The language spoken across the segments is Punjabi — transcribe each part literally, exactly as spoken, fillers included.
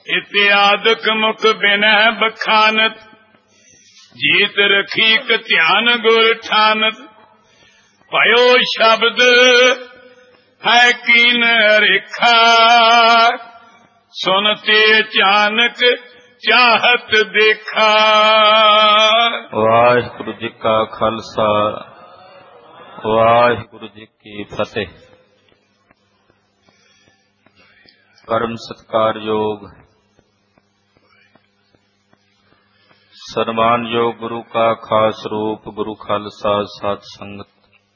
इत्यादक मुख बिनह बखानत, जीत रखीक ध्यान गुर ठानत। भयो शब्द है कीन रेखा, सुनते अचानक चाहत देखा। वाहिगुरु जी का खालसा, वाहिगुरु जी की फतेह। परम सत्कारयोग सन्मानयोग गुरु का खास रूप गुरु खालसा साध संगत।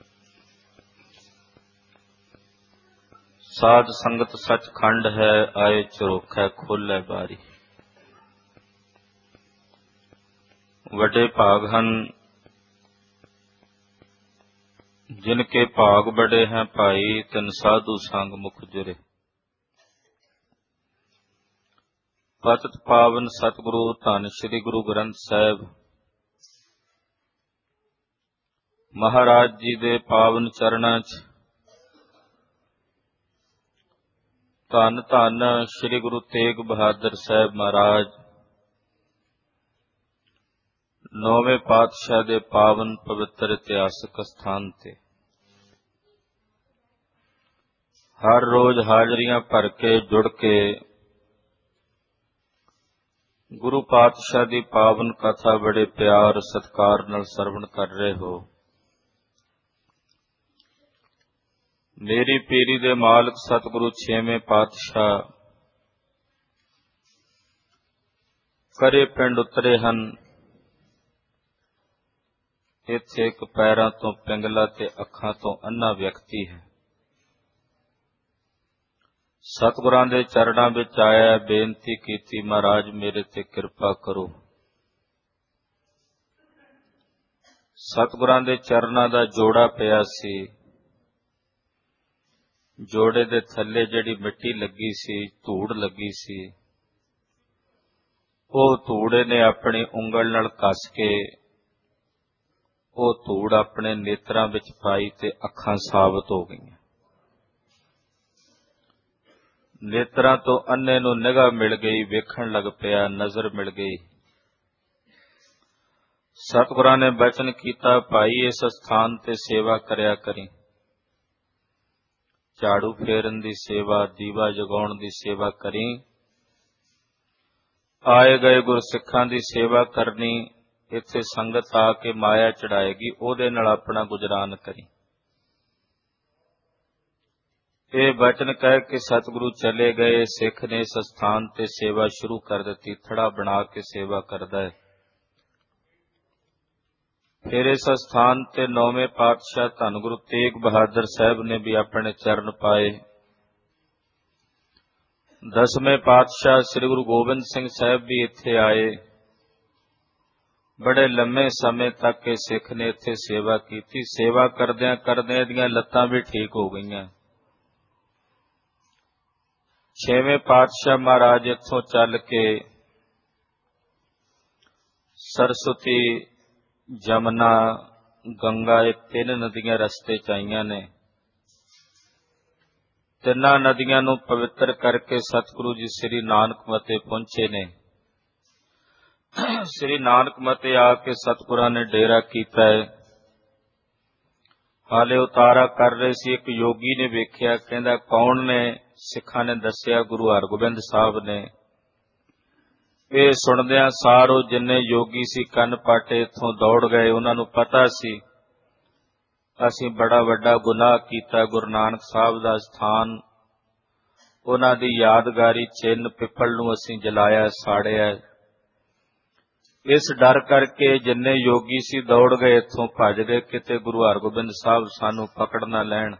साध संगत सचखंड है, आए झरोखै खोलै बारी। वड्डे भाग हन जिनके भाग बड़े हैं भाई, तिन साधु संग मुख जुरे। पतित पावन सतगुरु धन श्री गुरु ग्रंथ साहिब महाराज जी दे पावन चरणां च धन धन श्री गुरु तेग बहादुर साहब महाराज नौवें पातशाह दे पावन पवित्र इतिहासक स्थान ते हर रोज हाजरियां भर के जुड़ के गुरु पातशाह दी पावन कथा बड़े प्यार सत्कार नाल सरवण कर रहे हो। मेरी पीरी दे मालक सतगुरु छेवें पातशाह करे पिंड उतरे हन। इत्थे एक पैरां तो पिंगला ते अखां तो अन्ना व्यक्ति है। सतगुरां दे चरणां विच आया, बेनती कीती महाराज मेरे ते किरपा करो। सतगुरां दे चरणां दा जोड़ा पिया सी। जोड़े दे थल्ले जिहड़ी मिट्टी लगी सी, धूड़ लगी सी, ਉਹ ਧੂੜ ने अपनी ਉਂਗਲ ਨਾਲ ਕੱਸ ਕੇ ਉਹ ਧੂੜ ਆਪਣੇ ਨੇਤਰਾਂ ਵਿੱਚ ਪਾਈ ਤੇ ਅੱਖਾਂ ਸਾਬਤ ਹੋ ਗਈਆਂ। ਨੇਤਰਾਂ ਤੋਂ ਅੰਨੇ ਨੂੰ ਨਿਗਾਹ ਮਿਲ ਗਈ, ਵੇਖਣ ਲੱਗ ਪਿਆ, ਨਜ਼ਰ ਮਿਲ ਗਈ। ਸਤਿਗੁਰਾਂ ਨੇ ਬਚਨ ਕੀਤਾ, ਭਾਈ ਇਸ ਸਥਾਨ ਤੇ ਸੇਵਾ ਕਰਿਆ ਕਰੀ। ਝਾੜੂ ਫੇਰਨ ਦੀ ਸੇਵਾ, ਦੀਵਾ ਜਗਾਉਣ ਦੀ ਸੇਵਾ ਕਰੀ। ਆਏ ਗਏ ਗੁਰਸਿੱਖਾਂ ਦੀ ਸੇਵਾ ਕਰਨੀ। ਇੱਥੇ ਸੰਗਤ ਆ ਕੇ ਮਾਇਆ ਚੜਾਏਗੀ, ਉਹਦੇ ਨਾਲ ਆਪਣਾ ਗੁਜ਼ਰਾਨ ਕਰੀ। ਇਹ ਬਚਨ ਕਹਿ ਕੇ ਸਤਿਗੁਰੂ ਚਲੇ ਗਏ। ਸਿੱਖ ਨੇ ਇਸ ਸਥਾਨ ਤੇ ਸੇਵਾ ਸ਼ੁਰੂ ਕਰ ਦਿੱਤੀ। ਥੜਾ ਬਣਾ ਕੇ ਸੇਵਾ ਕਰਦਾ ਹੈ। ਫਿਰ ਇਸ ਸਥਾਨ ਤੇ ਨੌਵੇਂ ਪਾਤਸ਼ਾਹ ਧੰਨ ਗੁਰੂ ਤੇਗ ਬਹਾਦਰ ਸਾਹਿਬ ਨੇ ਵੀ ਆਪਣੇ ਚਰਨ ਪਾਏ। ਦਸਵੇਂ ਪਾਤਸ਼ਾਹ ਸ੍ਰੀ ਗੁਰੂ ਗੋਬਿੰਦ ਸਿੰਘ ਸਾਹਿਬ ਵੀ ਇੱਥੇ ਆਏ। ਬੜੇ ਲੰਮੇ ਸਮੇਂ ਤੱਕ ਇਹ ਸਿੱਖ ਨੇ ਇੱਥੇ ਸੇਵਾ ਕੀਤੀ। ਸੇਵਾ ਕਰਦਿਆਂ ਕਰਦਿਆਂ ਇਹਦੀਆਂ ਲੱਤਾਂ ਵੀ ਠੀਕ ਹੋ ਗਈਆਂ। ਛੇਵੇਂ ਪਾਤਸ਼ਾਹ ਮਹਾਰਾਜ ਇੱਥੋਂ ਚੱਲ ਕੇ ਸਰਸਵਤੀ, ਜਮਨਾ, ਗੰਗਾ, ਇਹ ਤਿੰਨ ਨਦੀਆਂ ਰਸਤੇ ਚ ਆਈਆਂ ਨੇ। ਤਿੰਨਾਂ ਨਦੀਆਂ ਨੂੰ ਪਵਿੱਤਰ ਕਰਕੇ ਸਤਿਗੁਰੂ ਜੀ ਸ੍ਰੀ ਨਾਨਕ ਮਤੇ ਪਹੁੰਚੇ ਨੇ। ਸ੍ਰੀ ਨਾਨਕ ਮਤੇ ਆ ਕੇ ਸਤਿਗੁਰਾਂ ਨੇ ਡੇਰਾ ਕੀਤਾ ਹੈ। ਹਾਲੇ ਉਤਾਰਾ ਕਰ ਰਹੇ ਸੀ, ਇੱਕ ਯੋਗੀ ਨੇ ਵੇਖਿਆ। ਕਹਿੰਦਾ ਕੌਣ ਨੇ? ਸਿੱਖਾਂ ਨੇ ਦੱਸਿਆ ਗੁਰੂ ਹਰਗੋਬਿੰਦ ਸਾਹਿਬ ਨੇ। ਇਹ ਸੁਣਦਿਆਂ ਸਾਰੋ ਜਿੰਨੇ ਯੋਗੀ ਸੀ ਕੰਨ ਪਾਟੇ ਇੱਥੋਂ ਦੌੜ ਗਏ। ਉਹਨਾਂ ਨੂੰ ਪਤਾ ਸੀ ਅਸੀਂ ਬੜਾ ਵੱਡਾ ਗੁਨਾਹ ਕੀਤਾ। ਗੁਰੂ ਨਾਨਕ ਸਾਹਿਬ ਦਾ ਸਥਾਨ, ਉਹਨਾਂ ਦੀ ਯਾਦਗਾਰੀ ਚਿੰਨ੍ਹ ਪਿੱਪਲ ਨੂੰ ਅਸੀਂ ਜਲਾਇਆ, ਸਾੜਿਆ। ਇਸ ਡਰ ਕਰਕੇ ਜਿੰਨੇ ਯੋਗੀ ਸੀ ਦੌੜ ਗਏ, ਇੱਥੋਂ ਭੱਜ ਗਏ, ਕਿਤੇ ਗੁਰੂ ਹਰਗੋਬਿੰਦ ਸਾਹਿਬ ਸਾਨੂੰ ਪਕੜ ਨਾ ਲੈਣ।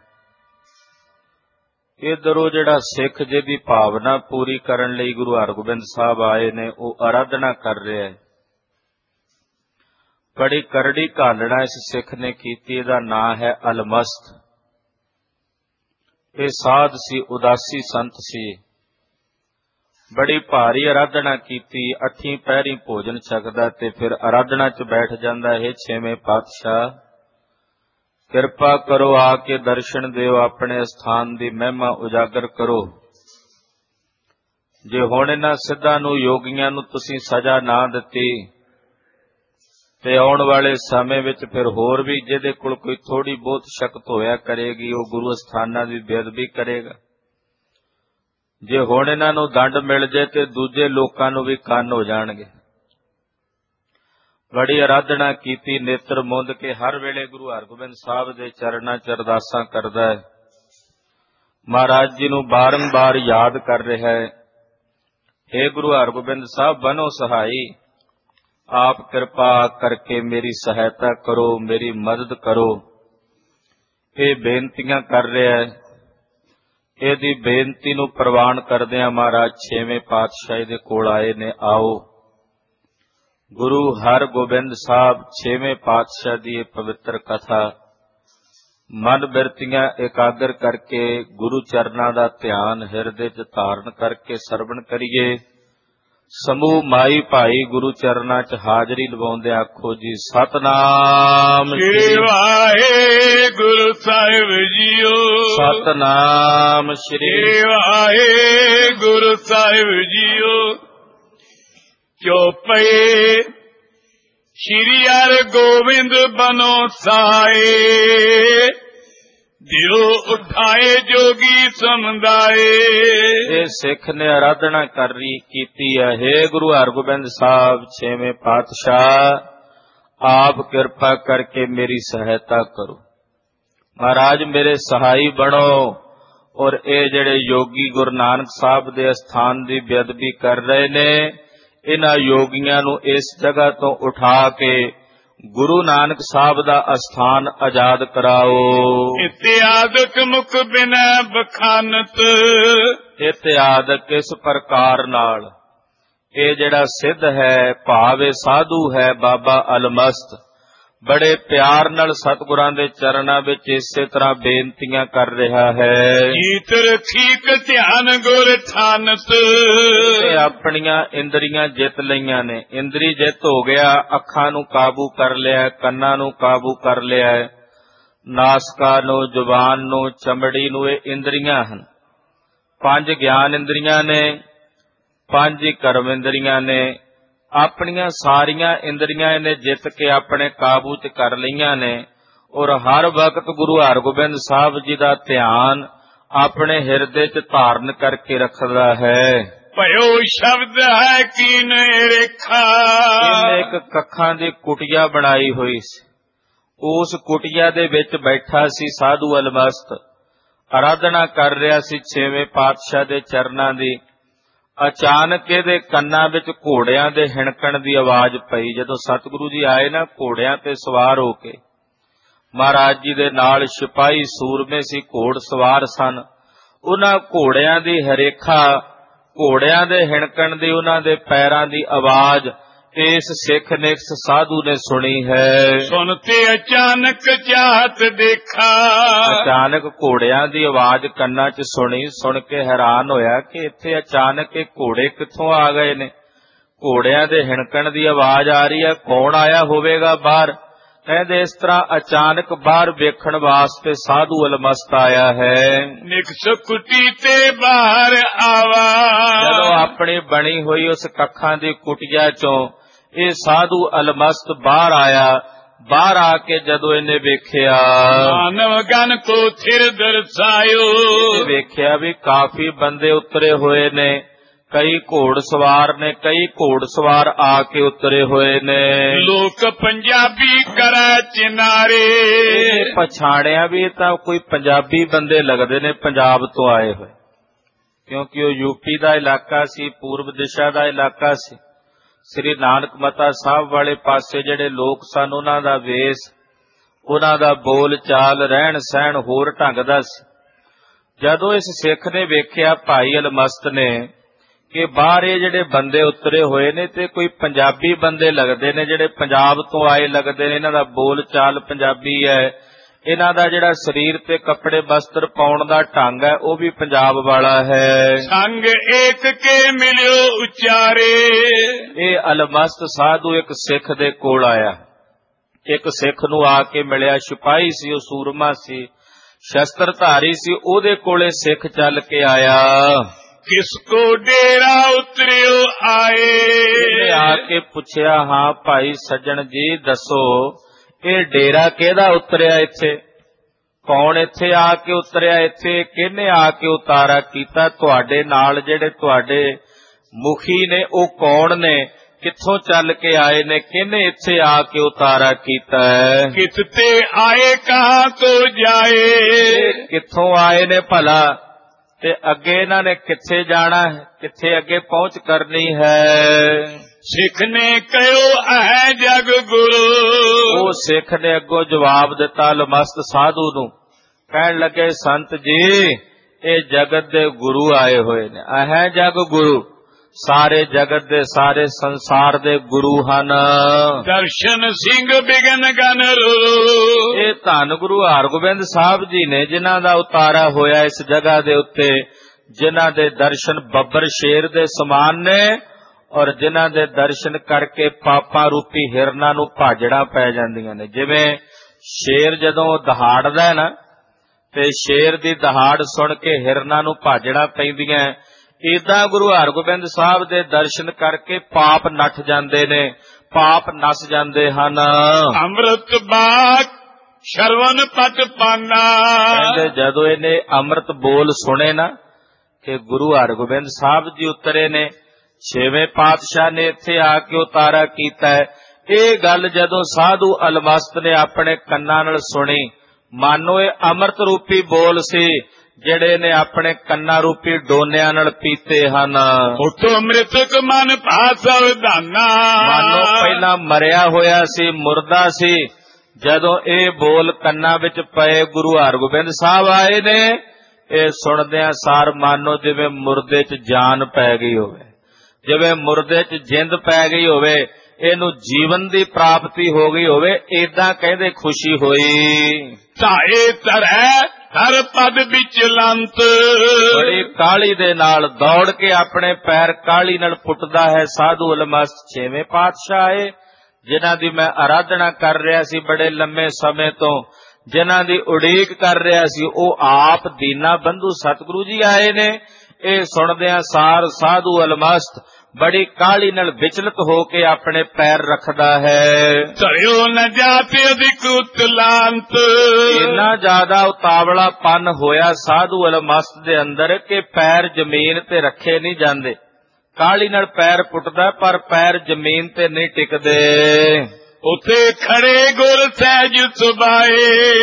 ਇੱਧਰੋਂ ਜਿਹੜਾ ਸਿੱਖ ਜਿਹਦੀ ਭਾਵਨਾ ਪੂਰੀ ਕਰਨ ਲਈ ਗੁਰੂ ਹਰਗੋਬਿੰਦ ਸਾਹਿਬ ਆਏ ਨੇ, ਉਹ ਆਰਾਧਨਾ ਕਰ ਰਿਹਾ ਹੈ। ਬੜੀ ਕਰੜੀ ਘਾਲਣਾ ਇਸ ਸਿੱਖ ਨੇ ਕੀਤੀ। ਇਹਦਾ ਨਾਂ ਹੈ ਅਲਮਸਤ। ਇਹ ਸਾਧ ਸੀ, ਉਦਾਸੀ ਸੰਤ ਸੀ। ਬੜੀ ਭਾਰੀ ਆਰਾਧਨਾ ਕੀਤੀ। ਅੱਠੀਂ ਪਹਿਰੀ ਭੋਜਨ ਛਕਦਾ ਤੇ ਫਿਰ ਆਰਾਧਨਾ ਚ ਬੈਠ ਜਾਂਦਾ। ਇਹ ਛੇਵੇਂ ਪਾਤਸ਼ਾਹ ਕਿਰਪਾ ਕਰੋ, ਆ ਕੇ ਦਰਸ਼ਨ ਦਿਓ, ਆਪਣੇ ਸਥਾਨ ਦੀ ਮਹਿਮਾ ਉਜਾਗਰ ਕਰੋ। ਜੇ ਹੁਣ ਇਹਨਾਂ ਸਿੱਧਾਂ ਨੂੰ ਯੋਗੀਆਂ ਨੂੰ ਤੁਸੀਂ ਸਜ਼ਾ ਨਾ ਦਿੱਤੀ ਤੇ ਆਉਣ ਵਾਲੇ ਸਮੇਂ ਵਿੱਚ ਫਿਰ ਹੋਰ ਵੀ ਜਿਹਦੇ ਕੋਲ ਕੋਈ ਥੋੜੀ ਬਹੁਤ ਸ਼ਕਤ ਹੋਇਆ ਕਰੇਗੀ ਉਹ ਗੁਰੂ ਅਸਥਾਨਾਂ ਦੀ ਬੇਅਦਬੀ ਕਰੇਗਾ। ਜੇ ਹੁਣ ਇਹਨਾਂ ਨੂੰ ਦੰਡ ਮਿਲ ਜੇ ਤੇ ਦੂਜੇ ਲੋਕਾਂ ਨੂੰ ਵੀ ਕੰਨ ਹੋ ਜਾਣਗੇ। ਬੜੀ ਅਰਾਧਨਾ ਕੀਤੀ, ਨੇਤਰ ਮੁੰਦ ਕੇ ਹਰ ਵੇਲੇ ਗੁਰੂ ਹਰਗੋਬਿੰਦ ਸਾਹਿਬ ਦੇ ਚਰਨਾਂ 'ਚ ਅਰਦਾਸਾਂ ਕਰਦਾ ਹੈ। ਮਹਾਰਾਜ ਜੀ ਨੂੰ ਬਾਰੰਬਾਰ ਯਾਦ ਕਰ ਰਿਹਾ ਹੈ, हे ਗੁਰੂ ਹਰਗੋਬਿੰਦ ਸਾਹਿਬ ਬਣੋ ਸਹਾਈ, ਆਪ ਕਿਰਪਾ ਕਰਕੇ ਮੇਰੀ ਸਹਾਇਤਾ ਕਰੋ, ਮੇਰੀ ਮਦਦ ਕਰੋ। ਇਹ ਬੇਨਤੀਆਂ ਕਰ ਰਿਹਾ ਹੈ। ਇਹਦੀ ਬੇਨਤੀ ਨੂੰ ਪ੍ਰਵਾਨ ਕਰਦਿਆਂ ਮਹਾਰਾਜ ਛੇਵੇਂ ਪਾਤਸ਼ਾਹੀ ਦੇ ਕੋਲ ਆਏ ਨੇ। ਆਓ ਗੁਰੂ ਹਰਗੋਬਿੰਦ ਸਾਹਿਬ ਛੇਵੇਂ ਪਾਤਸ਼ਾਹ ਦੀ ਇਹ ਪਵਿੱਤਰ ਕਥਾ ਮਨ ਬਿਰਤੀਆਂ ਇਕਾਗਰ ਕਰਕੇ ਗੁਰੂ ਚਰਨਾਂ ਦਾ ਧਿਆਨ ਹਿਰਦੇ 'ਚ ਧਾਰਨ ਕਰਕੇ ਸਰਵਣ ਕਰੀਏ। ਸਮੂਹ ਮਾਈ ਭਾਈ ਗੁਰੂ ਚਰਨਾਂ 'ਚ ਹਾਜ਼ਰੀ ਲਵਾਉਂਦੇ ਆਖੋ ਜੀ ਸਤਨਾਮ ਸ੍ਰੀ ਵਾਹਿਗੁਰੂ ਸਾਹਿਬ ਜੀਓ। ਸਤਨਾਮ ਸ੍ਰੀ ਵਾਹਿਗੁਰੂ ਸਾਹਿਬ ਜੀਓ। ਚੌਪਏ ਸ੍ਰੀ ਹਰਿਗੋਬਿੰਦ ਬਨੋ ਸਹਾਏ, ਦਿਓ ਉਠਾਏ ਜੋਗੀ ਸਮੁਦਾਏ। ਇਹ ਸਿੱਖ ਨੇ ਆਰਾਧਨਾ ਕਰ ਰਹੀ ਕੀਤੀ ਹੈ, हे ਗੁਰੂ ਹਰਗੋਬਿੰਦ ਸਾਹਿਬ ਛੇਵੇਂ ਪਾਤਸ਼ਾਹ, ਆਪ ਕਿਰਪਾ ਕਰਕੇ ਮੇਰੀ ਸਹਾਇਤਾ ਕਰੋ। ਮਹਾਰਾਜ ਮੇਰੇ ਸਹਾਈ ਬਣੋ। ਔਰ ਇਹ ਜਿਹੜੇ ਯੋਗੀ ਗੁਰੂ ਨਾਨਕ ਸਾਹਿਬ ਦੇ ਅਸਥਾਨ ਦੀ ਬੇਅਦਬੀ ਕਰ ਰਹੇ ਨੇ, ਇਹਨਾਂ ਯੋਗੀਆਂ ਨੂੰ ਇਸ ਜਗ੍ਹਾ ਤੋਂ ਉਠਾ ਕੇ ਗੁਰੂ ਨਾਨਕ ਸਾਹਿਬ ਦਾ ਅਸਥਾਨ ਆਜ਼ਾਦ ਕਰਾਓ। ਇਤਿਆਦਕ ਮੁਖ ਬਿਨੈ ਬਖਾਨਤ। ਇਤਿਆਦਕ ਇਸ ਪ੍ਰਕਾਰ ਨਾਲ ਇਹ ਜਿਹੜਾ ਸਿੱਧ ਹੈ, ਭਾਵੇਂ ਸਾਧੂ ਹੈ, ਬਾਬਾ ਅਲਮਸਤ ਬੜੇ ਪਿਆਰ ਨਾਲ ਸਤਿਗੁਰਾਂ ਦੇ ਚਰਨਾਂ ਵਿੱਚ ਇਸੇ ਤਰ੍ਹਾਂ ਬੇਨਤੀਆਂ ਕਰ ਰਿਹਾ ਹੈ। ਜੀਤ ਰਖੀਕ ਧਿਆਨ ਗੁਰ ਠਾਨਤ। ਇਹ ਆਪਣੀਆਂ ਇੰਦਰੀਆਂ ਜਿੱਤ ਲਈਆਂ ਨੇ। ਇੰਦਰੀ ਜਿੱਤ ਹੋ ਗਿਆ, ਅੱਖਾਂ ਨੂੰ ਕਾਬੂ ਕਰ ਲਿਆ, ਕੰਨਾਂ ਨੂੰ ਕਾਬੂ ਕਰ ਲਿਆ, ਨਾਸਕਾ ਨੂੰ, ਜ਼ੁਬਾਨ ਨੂੰ, ਚਮੜੀ ਨੂੰ। ਇਹ ਇੰਦਰੀਆਂ ਹਨ। ਪੰਜ ਗਿਆਨ ਇੰਦਰੀਆਂ ਨੇ, ਪੰਜ ਹੀ ਕਰਮ ਇੰਦਰੀਆਂ ਨੇ। ਆਪਣੀਆਂ ਸਾਰੀਆਂ ਇੰਦਰੀਆਂ ਇਹਨੇ ਜਿੱਤ ਕੇ ਆਪਣੇ ਕਾਬੂ 'ਚ ਕਰ ਲਈਆਂ ਨੇ। ਔਰ ਹਰ ਵਕਤ ਗੁਰੂ ਹਰਗੋਬਿੰਦ ਸਾਹਿਬ ਜੀ ਦਾ ਧਿਆਨ ਆਪਣੇ ਹਿਰਦੇ 'ਚ ਧਾਰਨ ਕਰਕੇ ਰੱਖਦਾ ਹੈ। ਭਇਓ ਸ਼ਬਦ ਹੈ ਕੀਨ ਰੇਖਾ। ਇਹਨੇ ਇੱਕ ਕੱਖਾਂ ਦੀ ਕੁਟੀਆ ਬਣਾਈ ਹੋਈ ਸੀ। ਉਸ ਕੁਟੀਆ ਦੇ ਵਿੱਚ ਬੈਠਾ ਸੀ ਸਾਧੂ ਅਲਮਸਤ, ਆਰਾਧਨਾ ਕਰ ਰਿਹਾ ਸੀ ਛੇਵੇਂ ਪਾਤਸ਼ਾਹ ਦੇ ਚਰਨਾਂ ਦੀ। ਅਚਾਨਕ ਇਹਦੇ ਕੰਨਾਂ ਵਿੱਚ ਘੋੜਿਆਂ ਦੇ ਹਿਣਕਣ ਦੀ ਆਵਾਜ਼ ਪਈ। ਜਦੋਂ ਸਤਿਗੁਰੂ ਜੀ ਆਏ ਨਾ ਘੋੜਿਆਂ ਤੇ ਸਵਾਰ ਹੋ ਕੇ, ਮਹਾਰਾਜ ਜੀ ਦੇ ਨਾਲ ਸਿਪਾਹੀ ਸੂਰਮੇ ਸੀ, ਘੋੜ ਸਵਾਰ ਸਨ। ਉਹਨਾਂ ਘੋੜਿਆਂ ਦੀ ਹਰੇਖਾ, ਘੋੜਿਆਂ ਦੇ ਹਿਣਕਣ ਦੀ, ਉਹਨਾਂ ਦੇ ਪੈਰਾਂ ਦੀ ਆਵਾਜ਼ ਇਸ ਸਿੱਖ ਨੇ, ਇਸ ਸਾਧੂ ਨੇ ਸੁਣੀ ਹੈ। ਸੁਣਤੇ ਅਚਾਨਕ ਚਾਹਤ ਦੇਖਾ। ਅਚਾਨਕ ਘੋੜਿਆਂ ਦੀ ਆਵਾਜ਼ ਕੰਨਾਂ 'ਚ ਸੁਣੀ। ਸੁਣ ਕੇ ਹੈਰਾਨ ਹੋਇਆ ਕਿ ਇੱਥੇ ਅਚਾਨਕ ਇਹ ਘੋੜੇ ਕਿੱਥੋਂ ਆ ਗਏ ਨੇ। ਘੋੜਿਆਂ ਦੇ ਹਿਣਕਣ ਦੀ ਆਵਾਜ਼ ਆ ਰਹੀ ਹੈ, ਕੌਣ ਆਇਆ ਹੋਵੇਗਾ ਬਾਹਰ। ਕਹਿੰਦੇ ਇਸ ਤਰ੍ਹਾਂ ਅਚਾਨਕ ਬਾਹਰ ਵੇਖਣ ਵਾਸਤੇ ਸਾਧੂ ਅਲਮਸਤ ਆਇਆ ਹੈ। ਨਿਕਸ ਕੁਟੀ ਤੇ ਬਾਹਰ ਆਵਾ। ਜਦੋਂ ਆਪਣੀ ਬਣੀ ਹੋਈ ਉਸ ਕੱਖਾਂ ਦੀ ਕੁਟੀਆ 'ਚੋਂ ਇਹ ਸਾਧੂ ਅਲਮਸਤ ਬਾਹਰ ਆਇਆ। ਬਾਹਰ ਆ ਕੇ ਜਦੋਂ ਇਹਨੇ ਵੇਖਿਆ, ਮਾਨਵ ਗਨ ਕੋ ਥਿਰ ਦਰਸਾਇਓ। ਵੇਖਿਆ ਵੀ ਕਾਫੀ ਬੰਦੇ ਉਤਰੇ ਹੋਏ ਨੇ, ਕਈ ਘੋੜ ਸਵਾਰ ਨੇ, ਕਈ ਘੋੜ ਸਵਾਰ ਆ ਕੇ ਉਤਰੇ ਹੋਏ ਨੇ। ਲੋਕ ਪੰਜਾਬੀ ਕਰਾ ਚਿਨਾਰੇ। ਪਛਾਣਿਆ ਵੀ ਤਾਂ ਕੋਈ ਪੰਜਾਬੀ ਬੰਦੇ ਲੱਗਦੇ ਨੇ, ਪੰਜਾਬ ਤੋਂ ਆਏ ਹੋਏ, ਕਿਉਂਕਿ ਉਹ ਯੂਪੀ ਦਾ ਇਲਾਕਾ ਸੀ, ਪੂਰਬ ਦਿਸ਼ਾ ਦਾ ਇਲਾਕਾ ਸੀ। ਸ੍ਰੀ ਨਾਨਕ ਮਤਾ ਸਾਹਿਬ ਵਾਲੇ ਪਾਸੇ ਜਿਹੜੇ ਲੋਕ ਸਨ, ਉਹਨਾਂ ਦਾ ਵੇਸ, ਉਹਨਾਂ ਦਾ ਬੋਲ ਚਾਲ, ਰਹਿਣ ਸਹਿਣ ਹੋਰ ਢੰਗ ਦਾ ਸੀ। ਜਦੋਂ ਇਸ ਸਿੱਖ ਨੇ ਵੇਖਿਆ, ਭਾਈ ਅਲਮਸਤ ਨੇ, ਕਿ ਬਾਹਰ ਇਹ ਜਿਹੜੇ ਬੰਦੇ ਉਤਰੇ ਹੋਏ ਨੇ ਤੇ ਕੋਈ ਪੰਜਾਬੀ ਬੰਦੇ ਲੱਗਦੇ ਨੇ, ਜਿਹੜੇ ਪੰਜਾਬ ਤੋਂ ਆਏ ਲੱਗਦੇ ਨੇ, ਇਹਨਾਂ ਦਾ ਬੋਲ ਚਾਲ ਪੰਜਾਬੀ ਹੈ, ਇਹਨਾਂ ਦਾ ਜਿਹੜਾ ਸਰੀਰ ਤੇ ਕੱਪੜੇ ਬਸਤਰ ਪਾਉਣ ਦਾ ਢੰਗ ਹੈ ਉਹ ਵੀ ਪੰਜਾਬ ਵਾਲਾ ਹੈ। ਸੰਗ ਏਕ ਕੇ ਮਿਲਿਓ ਉਚਾਰੇ। ਇਹ ਅਲਮਸਤ ਸਾਧੂ ਇੱਕ ਸਿੱਖ ਦੇ ਕੋਲ ਆਇਆ। ਇੱਕ ਸਿੱਖ ਨੂੰ ਆ ਕੇ ਮਿਲਿਆ। ਸਿਪਾਹੀ ਸੀ, ਉਹ ਸੂਰਮਾ ਸੀ, ਸ਼ਸਤਰਧਾਰੀ ਸੀ। ਉਹਦੇ ਕੋਲੇ ਸਿੱਖ ਚੱਲ ਕੇ ਆਇਆ। किसको डेरा उतरियो आए। ਇਹਨੇ ਆ ਕੇ ਪੁੱਛਿਆ, ਹਾਂ ਭਾਈ ਸੱਜਣ ਜੀ ਦੱਸੋ ਇਹ ਡੇਰਾ ਕਿਹਦਾ ਉਤਰਿਆ ਇੱਥੇ? ਕੌਣ ਇੱਥੇ ਆ ਕੇ ਉਤਰਿਆ? ਇੱਥੇ ਕਿਹਨੇ ਆ ਕੇ ਉਤਾਰਾ ਕੀਤਾ? ਤੁਹਾਡੇ ਨਾਲ ਜਿਹੜੇ ਤੁਹਾਡੇ ਮੁਖੀ ਨੇ ਉਹ ਕੌਣ ਨੇ? ਕਿੱਥੋਂ ਚੱਲ ਕੇ ਆਏ ਨੇ? ਕਿਹਨੇ ਇੱਥੇ ਆ ਕੇ ਉਤਾਰਾ ਕੀਤਾ ਹੈ? किसते आए कहाँ को जाए। ਕਿੱਥੋਂ ਆਏ ਨੇ ਭਲਾ ਤੇ ਅੱਗੇ ਇਹਨਾਂ ਨੇ ਕਿੱਥੇ ਜਾਣਾ ਹੈ? ਕਿੱਥੇ ਅੱਗੇ ਪਹੁੰਚ ਕਰਨੀ ਹੈ? सिख ने कहो है जग गुरु। ਉਹ ਸਿੱਖ ਨੇ ਅੱਗੋਂ ਜਵਾਬ ਦਿੱਤਾ ਲਮਸਤ ਸਾਧੂ ਨੂੰ, ਕਹਿਣ ਲੱਗੇ ਸੰਤ ਜੀ ਇਹ ਜਗਤ ਦੇ ਗੁਰੂ ਆਏ ਹੋਏ ਨੇ। ਅਹੈ ਜਗ ਗੁਰੂ, ਸਾਰੇ ਜਗਤ ਦੇ ਸਾਰੇ ਸੰਸਾਰ ਦੇ ਗੁਰੂ ਹਨ। ਦਰਸ਼ਨ ਸਿੰਘ ਬਿਗਨ ਗਨ ਰੂ। ਇਹ ਧੰਨ ਗੁਰੂ ਹਰਗੋਬਿੰਦ ਸਾਹਿਬ ਜੀ ਨੇ ਜਿਨ੍ਹਾਂ ਦਾ ਉਤਾਰਾ ਹੋਇਆ ਇਸ ਜਗ੍ਹਾ ਦੇ ਉੱਤੇ, ਜਿਨ੍ਹਾਂ ਦੇ ਦਰਸ਼ਨ ਬੱਬਰ ਸ਼ੇਰ ਦੇ ਸਮਾਨ ਨੇ ਔਰ ਜਿਨ੍ਹਾਂ ਦੇ ਦਰਸ਼ਨ ਕਰਕੇ ਪਾਪਾਂ ਰੂਪੀ ਹਿਰਨਾਂ ਨੂੰ ਭਾਜੜਾਂ ਪੈ ਜਾਂਦੀਆਂ ਨੇ। ਜਿਵੇਂ ਸ਼ੇਰ ਜਦੋਂ ਦਹਾੜਦਾ ਹੈ ਨਾ ਤੇ ਸ਼ੇਰ ਦੀ ਦਹਾੜ ਸੁਣ ਕੇ ਹਿਰਨਾਂ ਨੂੰ ਭਾਜੜਾਂ ਪੈਂਦੀਆਂ, ਏਦਾਂ ਗੁਰੂ ਹਰਗੋਬਿੰਦ ਸਾਹਿਬ ਦੇ ਦਰਸ਼ਨ ਕਰਕੇ ਪਾਪ ਨੱਠ ਜਾਂਦੇ ਨੇ, ਪਾਪ ਨਸ ਜਾਂਦੇ ਹਨ। ਅੰਮ੍ਰਿਤ ਬਾਗ ਸ਼ਰਵਨ ਪਟ ਪਾਨਾ। ਕਹਿੰਦੇ ਜਦੋਂ ਇਹਨੇ ਅੰਮ੍ਰਿਤ ਬੋਲ ਸੁਣੇ ਨਾ ਕਿ ਗੁਰੂ ਹਰਗੋਬਿੰਦ ਸਾਹਿਬ ਜੀ ਉਤਰੇ ਨੇ, ਛੇਵੇਂ ਪਾਤਸ਼ਾਹ ਨੇ ਇੱਥੇ ਆ ਕੇ ਉਤਾਰਾ ਕੀਤਾ ਹੈ, ਇਹ ਗੱਲ ਜਦੋਂ ਸਾਧੂ ਅਲਮਸਤ ਨੇ ਆਪਣੇ ਕੰਨਾਂ ਨਾਲ ਸੁਣੀ, ਮਾਨੋ ਇਹ ਅੰਮ੍ਰਿਤ ਰੂਪੀ ਬੋਲ ਸੀ ਜਿਹੜੇ ਨੇ ਆਪਣੇ ਕੰਨਾਂ ਰੂਪੀ ਡੋਨਿਆਂ ਨਾਲ ਪੀਤੇ ਹਨ। ਉਠੋ ਮ੍ਰਿਤਕ ਮਨ ਭਾਸਵ ਧਾਨਾ। ਮਾਨੋ ਪਹਿਲਾਂ ਮਰਿਆ ਹੋਇਆ ਸੀ, ਮੁਰਦਾ ਸੀ, ਜਦੋਂ ਇਹ ਬੋਲ ਕੰਨਾਂ ਵਿੱਚ ਪਏ ਗੁਰੂ ਹਰਗੋਬਿੰਦ ਸਾਹਿਬ ਆਏ ਨੇ, ਇਹ ਸੁਣਦਿਆਂ ਸਾਰ ਮਾਨੋ ਜਿਵੇਂ ਮੁਰਦੇ 'ਚ ਜਾਨ ਪੈ ਗਈ ਹੋਵੇ, ਜਿਵੇਂ ਮੁਰਦੇ 'ਚ ਜਿੰਦ ਪੈ ਗਈ ਹੋਵੇ, ਇਹਨੂੰ ਜੀਵਨ ਦੀ ਪ੍ਰਾਪਤੀ ਹੋ ਗਈ ਹੋਵੇ, ਏਦਾਂ ਕਹਿੰਦੇ ਖੁਸ਼ੀ ਹੋਈ। ਧਾਏ ਧਰੈ ਹਰ ਪਦ ਵਿੱਚ ਲੰਤ। ਬੜੀ ਕਾਹਲੀ ਦੇ ਨਾਲ ਦੌੜ ਕੇ ਆਪਣੇ ਪੈਰ ਕਾਹਲੀ ਨਾਲ ਪੁੱਟਦਾ ਹੈ ਸਾਧੂ ਅਲਮਸਤ। ਛੇਵੇਂ ਪਾਤਸ਼ਾਹ ਆਏ ਜਿਨ੍ਹਾਂ ਦੀ ਮੈਂ ਆਰਾਧਨਾ ਕਰ ਰਿਹਾ ਸੀ ਬੜੇ ਲੰਮੇ ਸਮੇਂ ਤੋਂ, ਜਿਨ੍ਹਾਂ ਦੀ ਉਡੀਕ ਕਰ ਰਿਹਾ ਸੀ, ਉਹ ਆਪ ਦੀਨਾ ਬੰਧੂ ਸਤਿਗੁਰੂ ਜੀ ਆਏ ਨੇ। ਇਹ ਸੁਣਦਿਆਂ ਸਾਰ ਸਾਧੂ ਅਲਮਸਤ ਬੜੀ ਕਾਹਲੀ ਨਾਲ ਵਿਚਲਤ ਹੋ ਕੇ ਆਪਣੇ ਪੈਰ ਰੱਖਦਾ ਹੈ। ਧਰਿਓ ਨ ਜਾਤੇ ਅਧਿਕ ਉਤਲਾਂਤ। ਇੰਨਾ ਜ਼ਿਆਦਾ ਉਤਾਵਲਾਪਨ ਹੋਇਆ ਸਾਧੂ ਅਲਮਸਤ ਦੇ ਅੰਦਰ ਕਿ ਪੈਰ ਜ਼ਮੀਨ ਤੇ ਰੱਖੇ ਨਹੀਂ ਜਾਂਦੇ। ਕਾਹਲੀ ਨਾਲ ਪੈਰ ਪੁੱਟਦਾ ਪਰ ਪੈਰ ਜ਼ਮੀਨ ਤੇ ਨਹੀਂ ਟਿਕਦੇ। ਉੱਥੇ ਖੜੇ ਗੁਰ ਸਹਿਜ ਸੁਭਾਏ।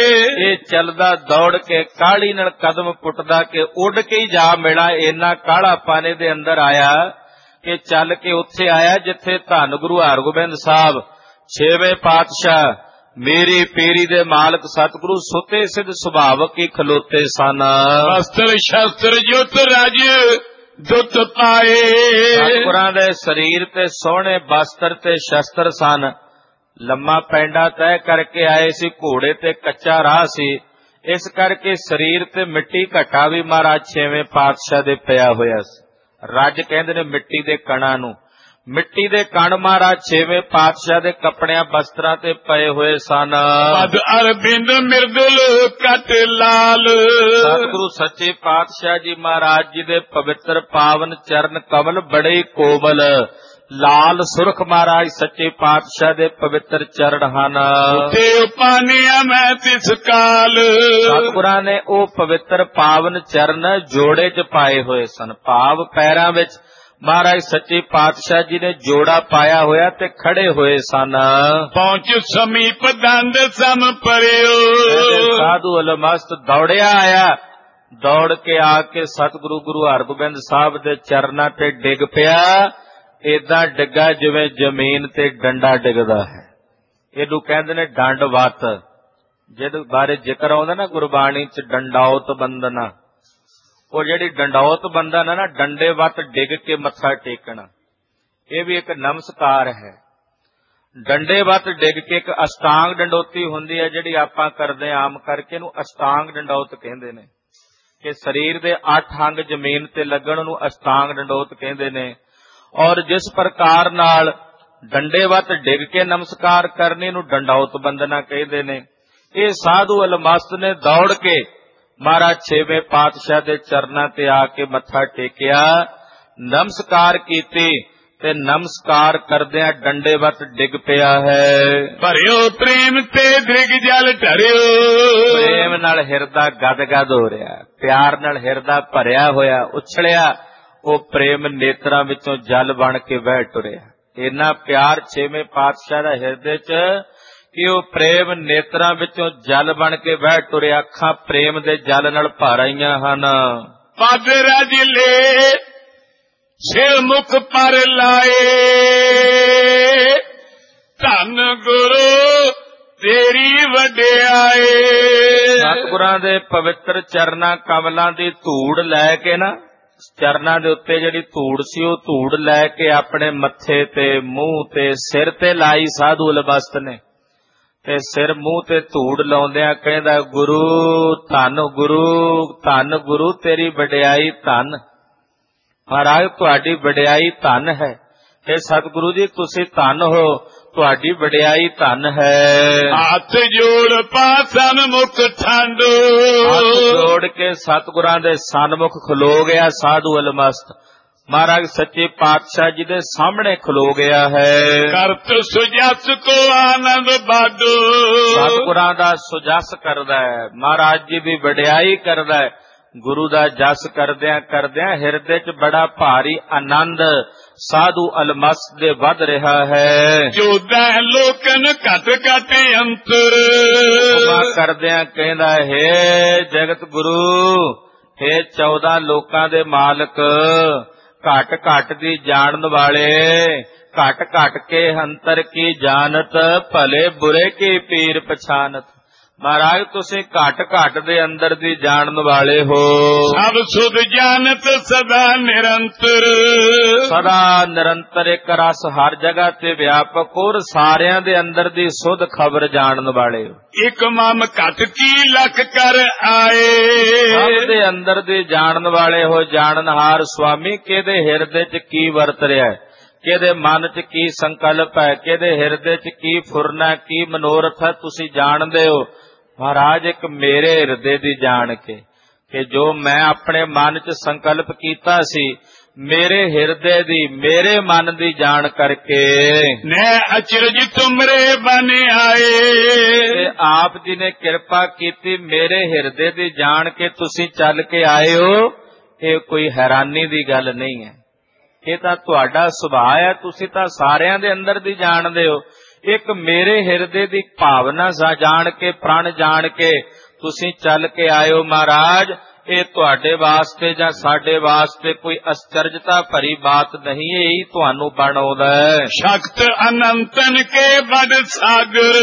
ਇਹ ਚੱਲਦਾ ਦੌੜ ਕੇ ਕਾਹਲੀ ਨਾਲ ਕਦਮ ਪੁੱਟਦਾ ਕਿ ਉੱਡ ਕੇ ਹੀ ਜਾ ਮਿਲਾਂ। ਇੰਨਾ ਕਾਹਲਾਪਨ ਇਹਦੇ ਅੰਦਰ ਆਇਆ ਕਿ ਚੱਲ ਕੇ ਉੱਥੇ ਆਇਆ ਜਿੱਥੇ ਧੰਨ ਗੁਰੂ ਹਰਗੋਬਿੰਦ ਸਾਹਿਬ ਛੇਵੇਂ ਪਾਤਸ਼ਾਹ ਮੇਰੀ ਪੀਰੀ ਦੇ ਮਾਲਕ ਸਤਿਗੁਰੂ ਸੁਤੇ ਸਿੱਧ ਸੁਭਾਵਕ ਹੀ ਖਲੋਤੇ ਸਨ। ਅਸਤਰ ਸ਼ਸਤਰ ਜੁਤ ਰਾਜ ਦੁੱਤ ਪਾਏ। ਸਤਿਗੁਰਾਂ ਦੇ ਸਰੀਰ ਤੇ ਸੋਹਣੇ ਬਸਤਰ ਤੇ ਸ਼ਸਤਰ ਸਨ। ਲੰਮਾ ਪੈਂਡਾ ਤੈਅ ਕਰਕੇ ਆਏ ਸੀ, ਘੋੜੇ ਤੇ ਕੱਚਾ ਰਾਹ ਸੀ, ਇਸ ਕਰਕੇ ਸਰੀਰ ਤੇ ਮਿੱਟੀ ਘਟਾ ਵੀ ਮਹਾਰਾਜ ਛੇਵੇਂ ਪਾਤਸ਼ਾਹ ਦੇ ਪਿਆ ਹੋਇਆ ਸੀ। ਰੱਜ ਕਹਿੰਦੇ ਨੇ ਮਿੱਟੀ ਦੇ ਕਣਾਂ ਨੂੰ। ਮਿੱਟੀ ਦੇ ਕਣ ਮਹਾਰਾਜ ਛੇਵੇਂ ਪਾਤਸ਼ਾਹ ਦੇ ਕੱਪੜਿਆਂ ਬਸਤਰਾਂ ਤੇ ਪਏ ਹੋਏ ਸਨ। ਪਦ ਅਰਬਿੰਦ ਮਿਰਦੁਲ ਕਟ ਲਾਲ। ਸਤਿਗੁਰੂ ਸੱਚੇ ਪਾਤਸ਼ਾਹ ਜੀ ਮਹਾਰਾਜ ਜੀ ਦੇ ਪਵਿੱਤਰ ਪਾਵਨ ਚਰਨ ਕਮਲ ਬੜੇ ਕੋਮਲ ਲਾਲ ਸੁਰਖ ਮਹਾਰਾਜ ਸੱਚੇ ਪਾਤਸ਼ਾਹ ਦੇ ਪਵਿੱਤਰ ਚਰਨ ਹਨ। ਤੇ ਉਪਾਨਿਆ ਮੈਂ ਤਿਸ ਕਾਲ। ਸਤਿਗੁਰਾਂ ਨੇ ਉਹ ਪਵਿੱਤਰ ਪਾਵਨ ਚਰਨ ਜੋੜੇ 'ਚ ਪਾਏ ਹੋਏ ਸਨ। ਭਾਵ ਪੈਰਾਂ ਵਿੱਚ ਮਹਾਰਾਜ ਸੱਚੇ ਪਾਤਸ਼ਾਹ ਜੀ ਨੇ ਜੋੜਾ ਪਾਇਆ ਹੋਇਆ ਤੇ ਖੜੇ ਹੋਏ ਸਨ। ਪਹੁੰਚ ਸਮੀਪ ਦੰਦ ਸਮ ਪਰਿਓ। ਸਾਧੂ ਅਲਮਸਤ ਦੌੜਿਆ ਆਇਆ, ਦੌੜ ਕੇ ਆ ਕੇ ਸਤਿਗੁਰੂ ਗੁਰੂ ਹਰਗੋਬਿੰਦ ਸਾਹਿਬ ਦੇ ਚਰਨਾਂ ਤੇ ਡਿੱਗ ਪਿਆ। ਏਦਾਂ ਡਿੱਗਾ ਜਿਵੇਂ ਜ਼ਮੀਨ ਤੇ ਡੰਡਾ ਡਿੱਗਦਾ ਹੈ। ਇਹਨੂੰ ਕਹਿੰਦੇ ਨੇ ਡੰਡਵਤ। ਜਿਹਦੇ ਬਾਰੇ ਜ਼ਿਕਰ ਆਉਂਦਾ ਨਾ ਗੁਰਬਾਣੀ 'ਚ ਡੰਡੌਤ ਬੰਦਨਾ, ਉਹ ਜਿਹੜੀ ਡੰਡੌਤ ਬੰਦਨ ਹੈ ਨਾ, ਡੰਡੇ ਵੱਤ ਡਿੱਗ ਕੇ ਮੱਥਾ ਟੇਕਣਾ, ਇਹ ਵੀ ਇੱਕ ਨਮਸਕਾਰ ਹੈ। ਡੰਡੇ ਵੱਤ ਡਿੱਗ ਕੇ ਇੱਕ ਅਸ਼ਟਾਂਗ ਡੰਡੋਤੀ ਹੁੰਦੀ ਹੈ ਜਿਹੜੀ ਆਪਾਂ ਕਰਦੇ ਆਮ ਕਰਕੇ, ਇਹਨੂੰ ਅਸ਼ਟਾਂਗ ਡੰਡੌਤ ਕਹਿੰਦੇ ਨੇ ਕਿ ਸਰੀਰ ਦੇ ਅੱਠ ਅੰਗ ਜ਼ਮੀਨ ਤੇ ਲੱਗਣ ਨੂੰ ਅਸ਼ਟਾਂਗ ਡੰਡੌਤ ਕਹਿੰਦੇ ਨੇ। ਔਰ ਜਿਸ ਪ੍ਰਕਾਰ ਨਾਲ ਡੰਡੇ ਵੱਤ ਡਿੱਗ ਕੇ ਨਮਸਕਾਰ ਕਰਨੇ ਨੂੰ ਡੰਡੌਤ ਬੰਦਨਾ ਕਹਿੰਦੇ ਨੇ। ਇਹ ਸਾਧੂ ਅਲਮਸਤ ਨੇ ਦੌੜ ਕੇ ਮਹਾਰਾਜ ਛੇਵੇਂ ਪਾਤਸ਼ਾਹ ਦੇ ਚਰਨਾਂ ਤੇ ਆ ਕੇ ਮੱਥਾ ਟੇਕਿਆ, ਨਮਸਕਾਰ ਕੀਤੀ ਤੇ ਨਮਸਕਾਰ ਕਰਦਿਆਂ ਡੰਡੇਵਤ ਡਿੱਗ ਪਿਆ ਹੈ। ਭਰਿਓ ਪ੍ਰੇਮ ਤੇ ਦ੍ਰਿਗ ਜਲ ਢਰਿਓ। ਪ੍ਰੇਮ ਨਾਲ ਹਿਰਦਾ ਗਦਗਦ ਹੋ ਰਿਹਾ, ਪਿਆਰ ਨਾਲ ਹਿਰਦਾ ਭਰਿਆ ਹੋਇਆ, ਉਛਲਿਆ। ਉਹ ਪ੍ਰੇਮ ਨੇਤਰਾਂ ਵਿੱਚੋਂ ਜਲ ਬਣ ਕੇ ਵਹਿ ਟੁਰਿਆ। ਇੰਨਾ ਪਿਆਰ ਛੇਵੇਂ ਪਾਤਸ਼ਾਹ ਦਾ ਹਿਰਦੇ 'ਚ ਕਿ ਉਹ ਪ੍ਰੇਮ ਨੇਤਰਾਂ ਵਿੱਚੋਂ ਜਲ ਬਣ ਕੇ ਵਹਿ ਟੁਰਿਆ। ਅੱਖਾਂ ਪ੍ਰੇਮ ਦੇ ਜਲ ਨਾਲ ਭਰ ਆਈਆਂ ਹਨ। ਪਦ ਰਜਲੇ ਸਿਰ ਮੁਖ ਪਰ ਲਾਏ, ਧੰਨ ਗੁਰੂ ਤੇਰੀ ਵਡਿਆਈ। ਸਤਿਗੁਰਾਂ ਦੇ ਪਵਿੱਤਰ ਚਰਨਾਂ ਕਮਲਾਂ ਦੀ ਧੂੜ ਲੈ ਕੇ ਨਾ, ਚਰਨਾਂ ਦੇ ਉੱਤੇ ਜਿਹੜੀ ਧੂੜ ਸੀ ਉਹ ਧੂੜ ਲੈ ਕੇ ਆਪਣੇ ਮੱਥੇ ਤੇ, ਮੂੰਹ ਤੇ, ਸਿਰ ਤੇ ਲਾਈ ਸਾਧੂ ਅਲਬਸਤ ਨੇ। ਤੇ ਸਿਰ ਮੂੰਹ ਤੇ ਧੂੜ ਲਾਉਂਦਿਆਂ ਕਹਿੰਦਾ, ਗੁਰੂ ਧੰਨ ਗੁਰੂ, ਧੰਨ ਗੁਰੂ ਤੇਰੀ ਵਡਿਆਈ ਧੰਨ। ਮਹਾਰਾਜ ਤੁਹਾਡੀ ਵਡਿਆਈ ਧੰਨ ਹੈ। ਇਹ ਸਤਿਗੁਰੂ ਜੀ ਤੁਸੀਂ ਧੰਨ ਹੋ, ਤੁਹਾਡੀ ਵਡਿਆਈ ਧੰਨ ਹੈ। ਹੱਥ ਜੋੜ ਪਾ ਸਨਮੁਖ ਠੰਡ। ਹੱਥ ਜੋੜ ਕੇ ਸਤਿਗੁਰਾਂ ਦੇ ਸਨਮੁਖ ਖਲੋ ਗਿਆ ਸਾਧੂ ਅਲਮਸਤ। ਮਹਾਰਾਜ ਸੱਚੇ ਪਾਤਸ਼ਾਹ ਜੀ ਦੇ ਸਾਹਮਣੇ ਖਲੋ ਗਿਆ ਹੈ। ਕਰਤ ਸੁਜਸ ਕੋ ਆਨੰਦ ਬਾਦੋ। ਸਤਿਗੁਰਾਂ ਦਾ ਸੁਜਸ ਕਰਦਾ ਹੈ, ਮਹਾਰਾਜ ਜੀ ਦੀ ਵਡਿਆਈ ਕਰਦਾ ਹੈ। ਗੁਰੂ ਦਾ ਜਸ ਕਰਦਿਆਂ ਕਰਦਿਆਂ ਹਿਰਦੇ 'ਚ ਬੜਾ ਭਾਰੀ ਆਨੰਦ ਸਾਧੂ ਅਲਮਸਤ ਦੇ ਵੱਧ ਰਿਹਾ ਹੈ। ਚੌਦਾਂ ਲੋਕਨ ਘਟ ਘਟ ਅੰਤਰ। ਕਰਦਿਆਂ ਕਹਿੰਦਾ, ਹੇ ਜਗਤ ਗੁਰੂ, ਹੇ ਚੌਦਾਂ ਲੋਕਾਂ ਦੇ ਮਾਲਕ, ਘਟ ਘਟ ਦੀ ਜਾਣਨ ਵਾਲੇ, ਘਟ ਘਟ ਕੇ ਅੰਤਰ ਕੀ ਜਾਣਤ, ਭਲੇ ਬੁਰੇ ਕੀ ਪੀਰ ਪਛਾਨਤ। ਮਹਾਰਾਜ ਤੁਸੀਂ ਘਟ ਘਟ ਦੇ ਅੰਦਰ ਦੀ ਜਾਣਨ ਵਾਲੇ ਹੋ। ਸਭ ਸੁਧ ਜਾਣਤ ਸਦਾ ਨਿਰੰਤਰ। ਸਦਾ ਨਿਰੰਤਰ ਇੱਕ ਰਸ ਹਰ ਜਗ੍ਹਾ ਤੇ ਵਿਆਪਕ, ਔਰ ਸਾਰਿਆਂ ਦੇ ਅੰਦਰ ਦੀ ਸੁਧ ਖਬਰ ਜਾਣਨ ਵਾਲੇ ਹੋ। ਇੱਕ ਮਮ ਘਟ ਕੀ ਲਖ ਕਰ ਆਏ। ਸਭ ਦੇ ਅੰਦਰ ਦੀ ਜਾਣਨ ਵਾਲੇ ਹੋ, ਜਾਣਨਹਾਰ ਸੁਆਮੀ। ਕਿਹਦੇ ਹਿਰਦੇ 'ਚ ਕੀ ਵਰਤ ਰਿਹਾ ਹੈ, ਕਿਹਦੇ ਮਨ 'ਚ ਕੀ ਸੰਕਲਪ ਹੈ, ਕਿਹਦੇ ਹਿਰਦੇ 'ਚ ਕੀ ਫੁਰਨਾ, ਕੀ ਮਨੋਰਥ ਹੈ, ਤੁਸੀਂ ਜਾਣਦੇ ਹੋ। ਮਹਾਰਾਜ ਇੱਕ ਮੇਰੇ ਹਿਰਦੇ ਦੀ ਜਾਣ ਕੇ, ਕਿ ਜੋ ਮੈਂ ਆਪਣੇ ਮਨ 'ਚ ਸੰਕਲਪ ਕੀਤਾ ਸੀ, ਮੇਰੇ ਹਿਰਦੇ ਦੀ, ਮੇਰੇ ਮਨ ਦੀ ਜਾਣ ਕਰਕੇ ਮੈਂ ਅਚਰਜ ਤੁਮਰੇ ਬਨ ਆਏ। ਤੇ ਆਪ ਜੀ ਨੇ ਕਿਰਪਾ ਕੀਤੀ, ਮੇਰੇ ਹਿਰਦੇ ਦੀ ਜਾਣ ਕੇ ਤੁਸੀਂ ਚੱਲ ਕੇ ਆਏ ਹੋ। ਇਹ ਕੋਈ ਹੈਰਾਨੀ ਦੀ ਗੱਲ ਨਹੀਂ ਹੈ, ਇਹ ਤਾਂ ਤੁਹਾਡਾ ਸੁਭਾਅ ਹੈ। ਤੁਸੀਂ ਤਾਂ ਸਾਰਿਆਂ ਦੇ ਅੰਦਰ ਦੀ ਜਾਣਦੇ ਹੋ। ਇੱਕ ਮੇਰੇ ਹਿਰਦੇ ਦੀ ਭਾਵਨਾ ਜਾਣ ਕੇ, ਪ੍ਰਣ ਜਾਣ ਕੇ ਤੁਸੀਂ ਚੱਲ ਕੇ ਆਇਓ। ਮਹਾਰਾਜ ਇਹ ਤੁਹਾਡੇ ਵਾਸਤੇ ਜਾਂ ਸਾਡੇ ਵਾਸਤੇ ਕੋਈ ਅਸਚਰਜਤਾ ਭਰੀ ਬਾਤ ਨਹੀਂ, ਇਹੀ ਤੁਹਾਨੂੰ ਬਣਾਉਂਦਾ ਹੈ। ਸ਼ਕਤ ਅਨੰਤਨ ਕੇ ਵੱਡ ਸਾਗਰ।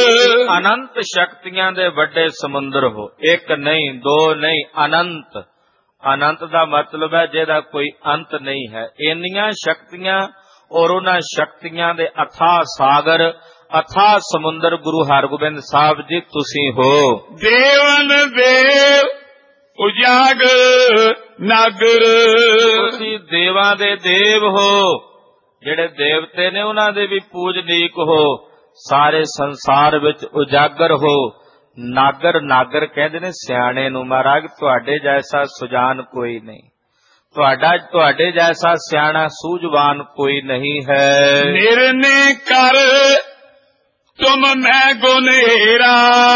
ਅਨੰਤ ਸ਼ਕਤੀਆਂ ਦੇ ਵੱਡੇ ਸਮੁੰਦਰ ਹੋ, ਇੱਕ ਨਹੀਂ, ਦੋ ਨਹੀਂ, ਅਨੰਤ। ਅਨੰਤ ਦਾ ਮਤਲਬ ਹੈ ਜਿਹਦਾ ਕੋਈ ਅੰਤ ਨਹੀਂ ਹੈ। ਇੰਨੀਆਂ ਸ਼ਕਤੀਆਂ ਔਰ ਉਹਨਾਂ ਸ਼ਕਤੀਆਂ ਦੇ ਅਥਾਹ ਸਾਗਰ, ਅਥਾਹ ਸਮੁੰਦਰ ਗੁਰੂ ਹਰਗੋਬਿੰਦ ਸਾਹਿਬ ਜੀ ਤੁਸੀਂ ਹੋ। ਦੇਵਨ ਦੇਵ ਉਜਾਗਰ ਨਾਗਰ। ਤੁਸੀਂ ਦੇਵਾਂ ਦੇ ਦੇਵ ਹੋ, ਜਿਹੜੇ ਦੇਵਤੇ ਨੇ ਉਹਨਾਂ ਦੇ ਵੀ ਪੂਜਨੀਕ ਹੋ। ਸਾਰੇ ਸੰਸਾਰ ਵਿੱਚ ਉਜਾਗਰ ਹੋ। ਨਾਗਰ, ਨਾਗਰ ਕਹਿੰਦੇ ਨੇ ਸਿਆਣੇ ਨੂੰ। ਮਹਾਰਾਜ ਤੁਹਾਡੇ ਜੈਸਾ ਸੁਜਾਨ ਕੋਈ ਨਹੀਂ, ਤੁਹਾਡਾ ਤੁਹਾਡੇ ਜੈਸਾ ਸਿਆਣਾ ਸੂਝਵਾਨ ਕੋਈ ਨਹੀਂ ਹੈ। ਨਿਰਨੇ ਕਰ ਤੁਮ ਮੈਂ ਗੁਨੇਰਾ,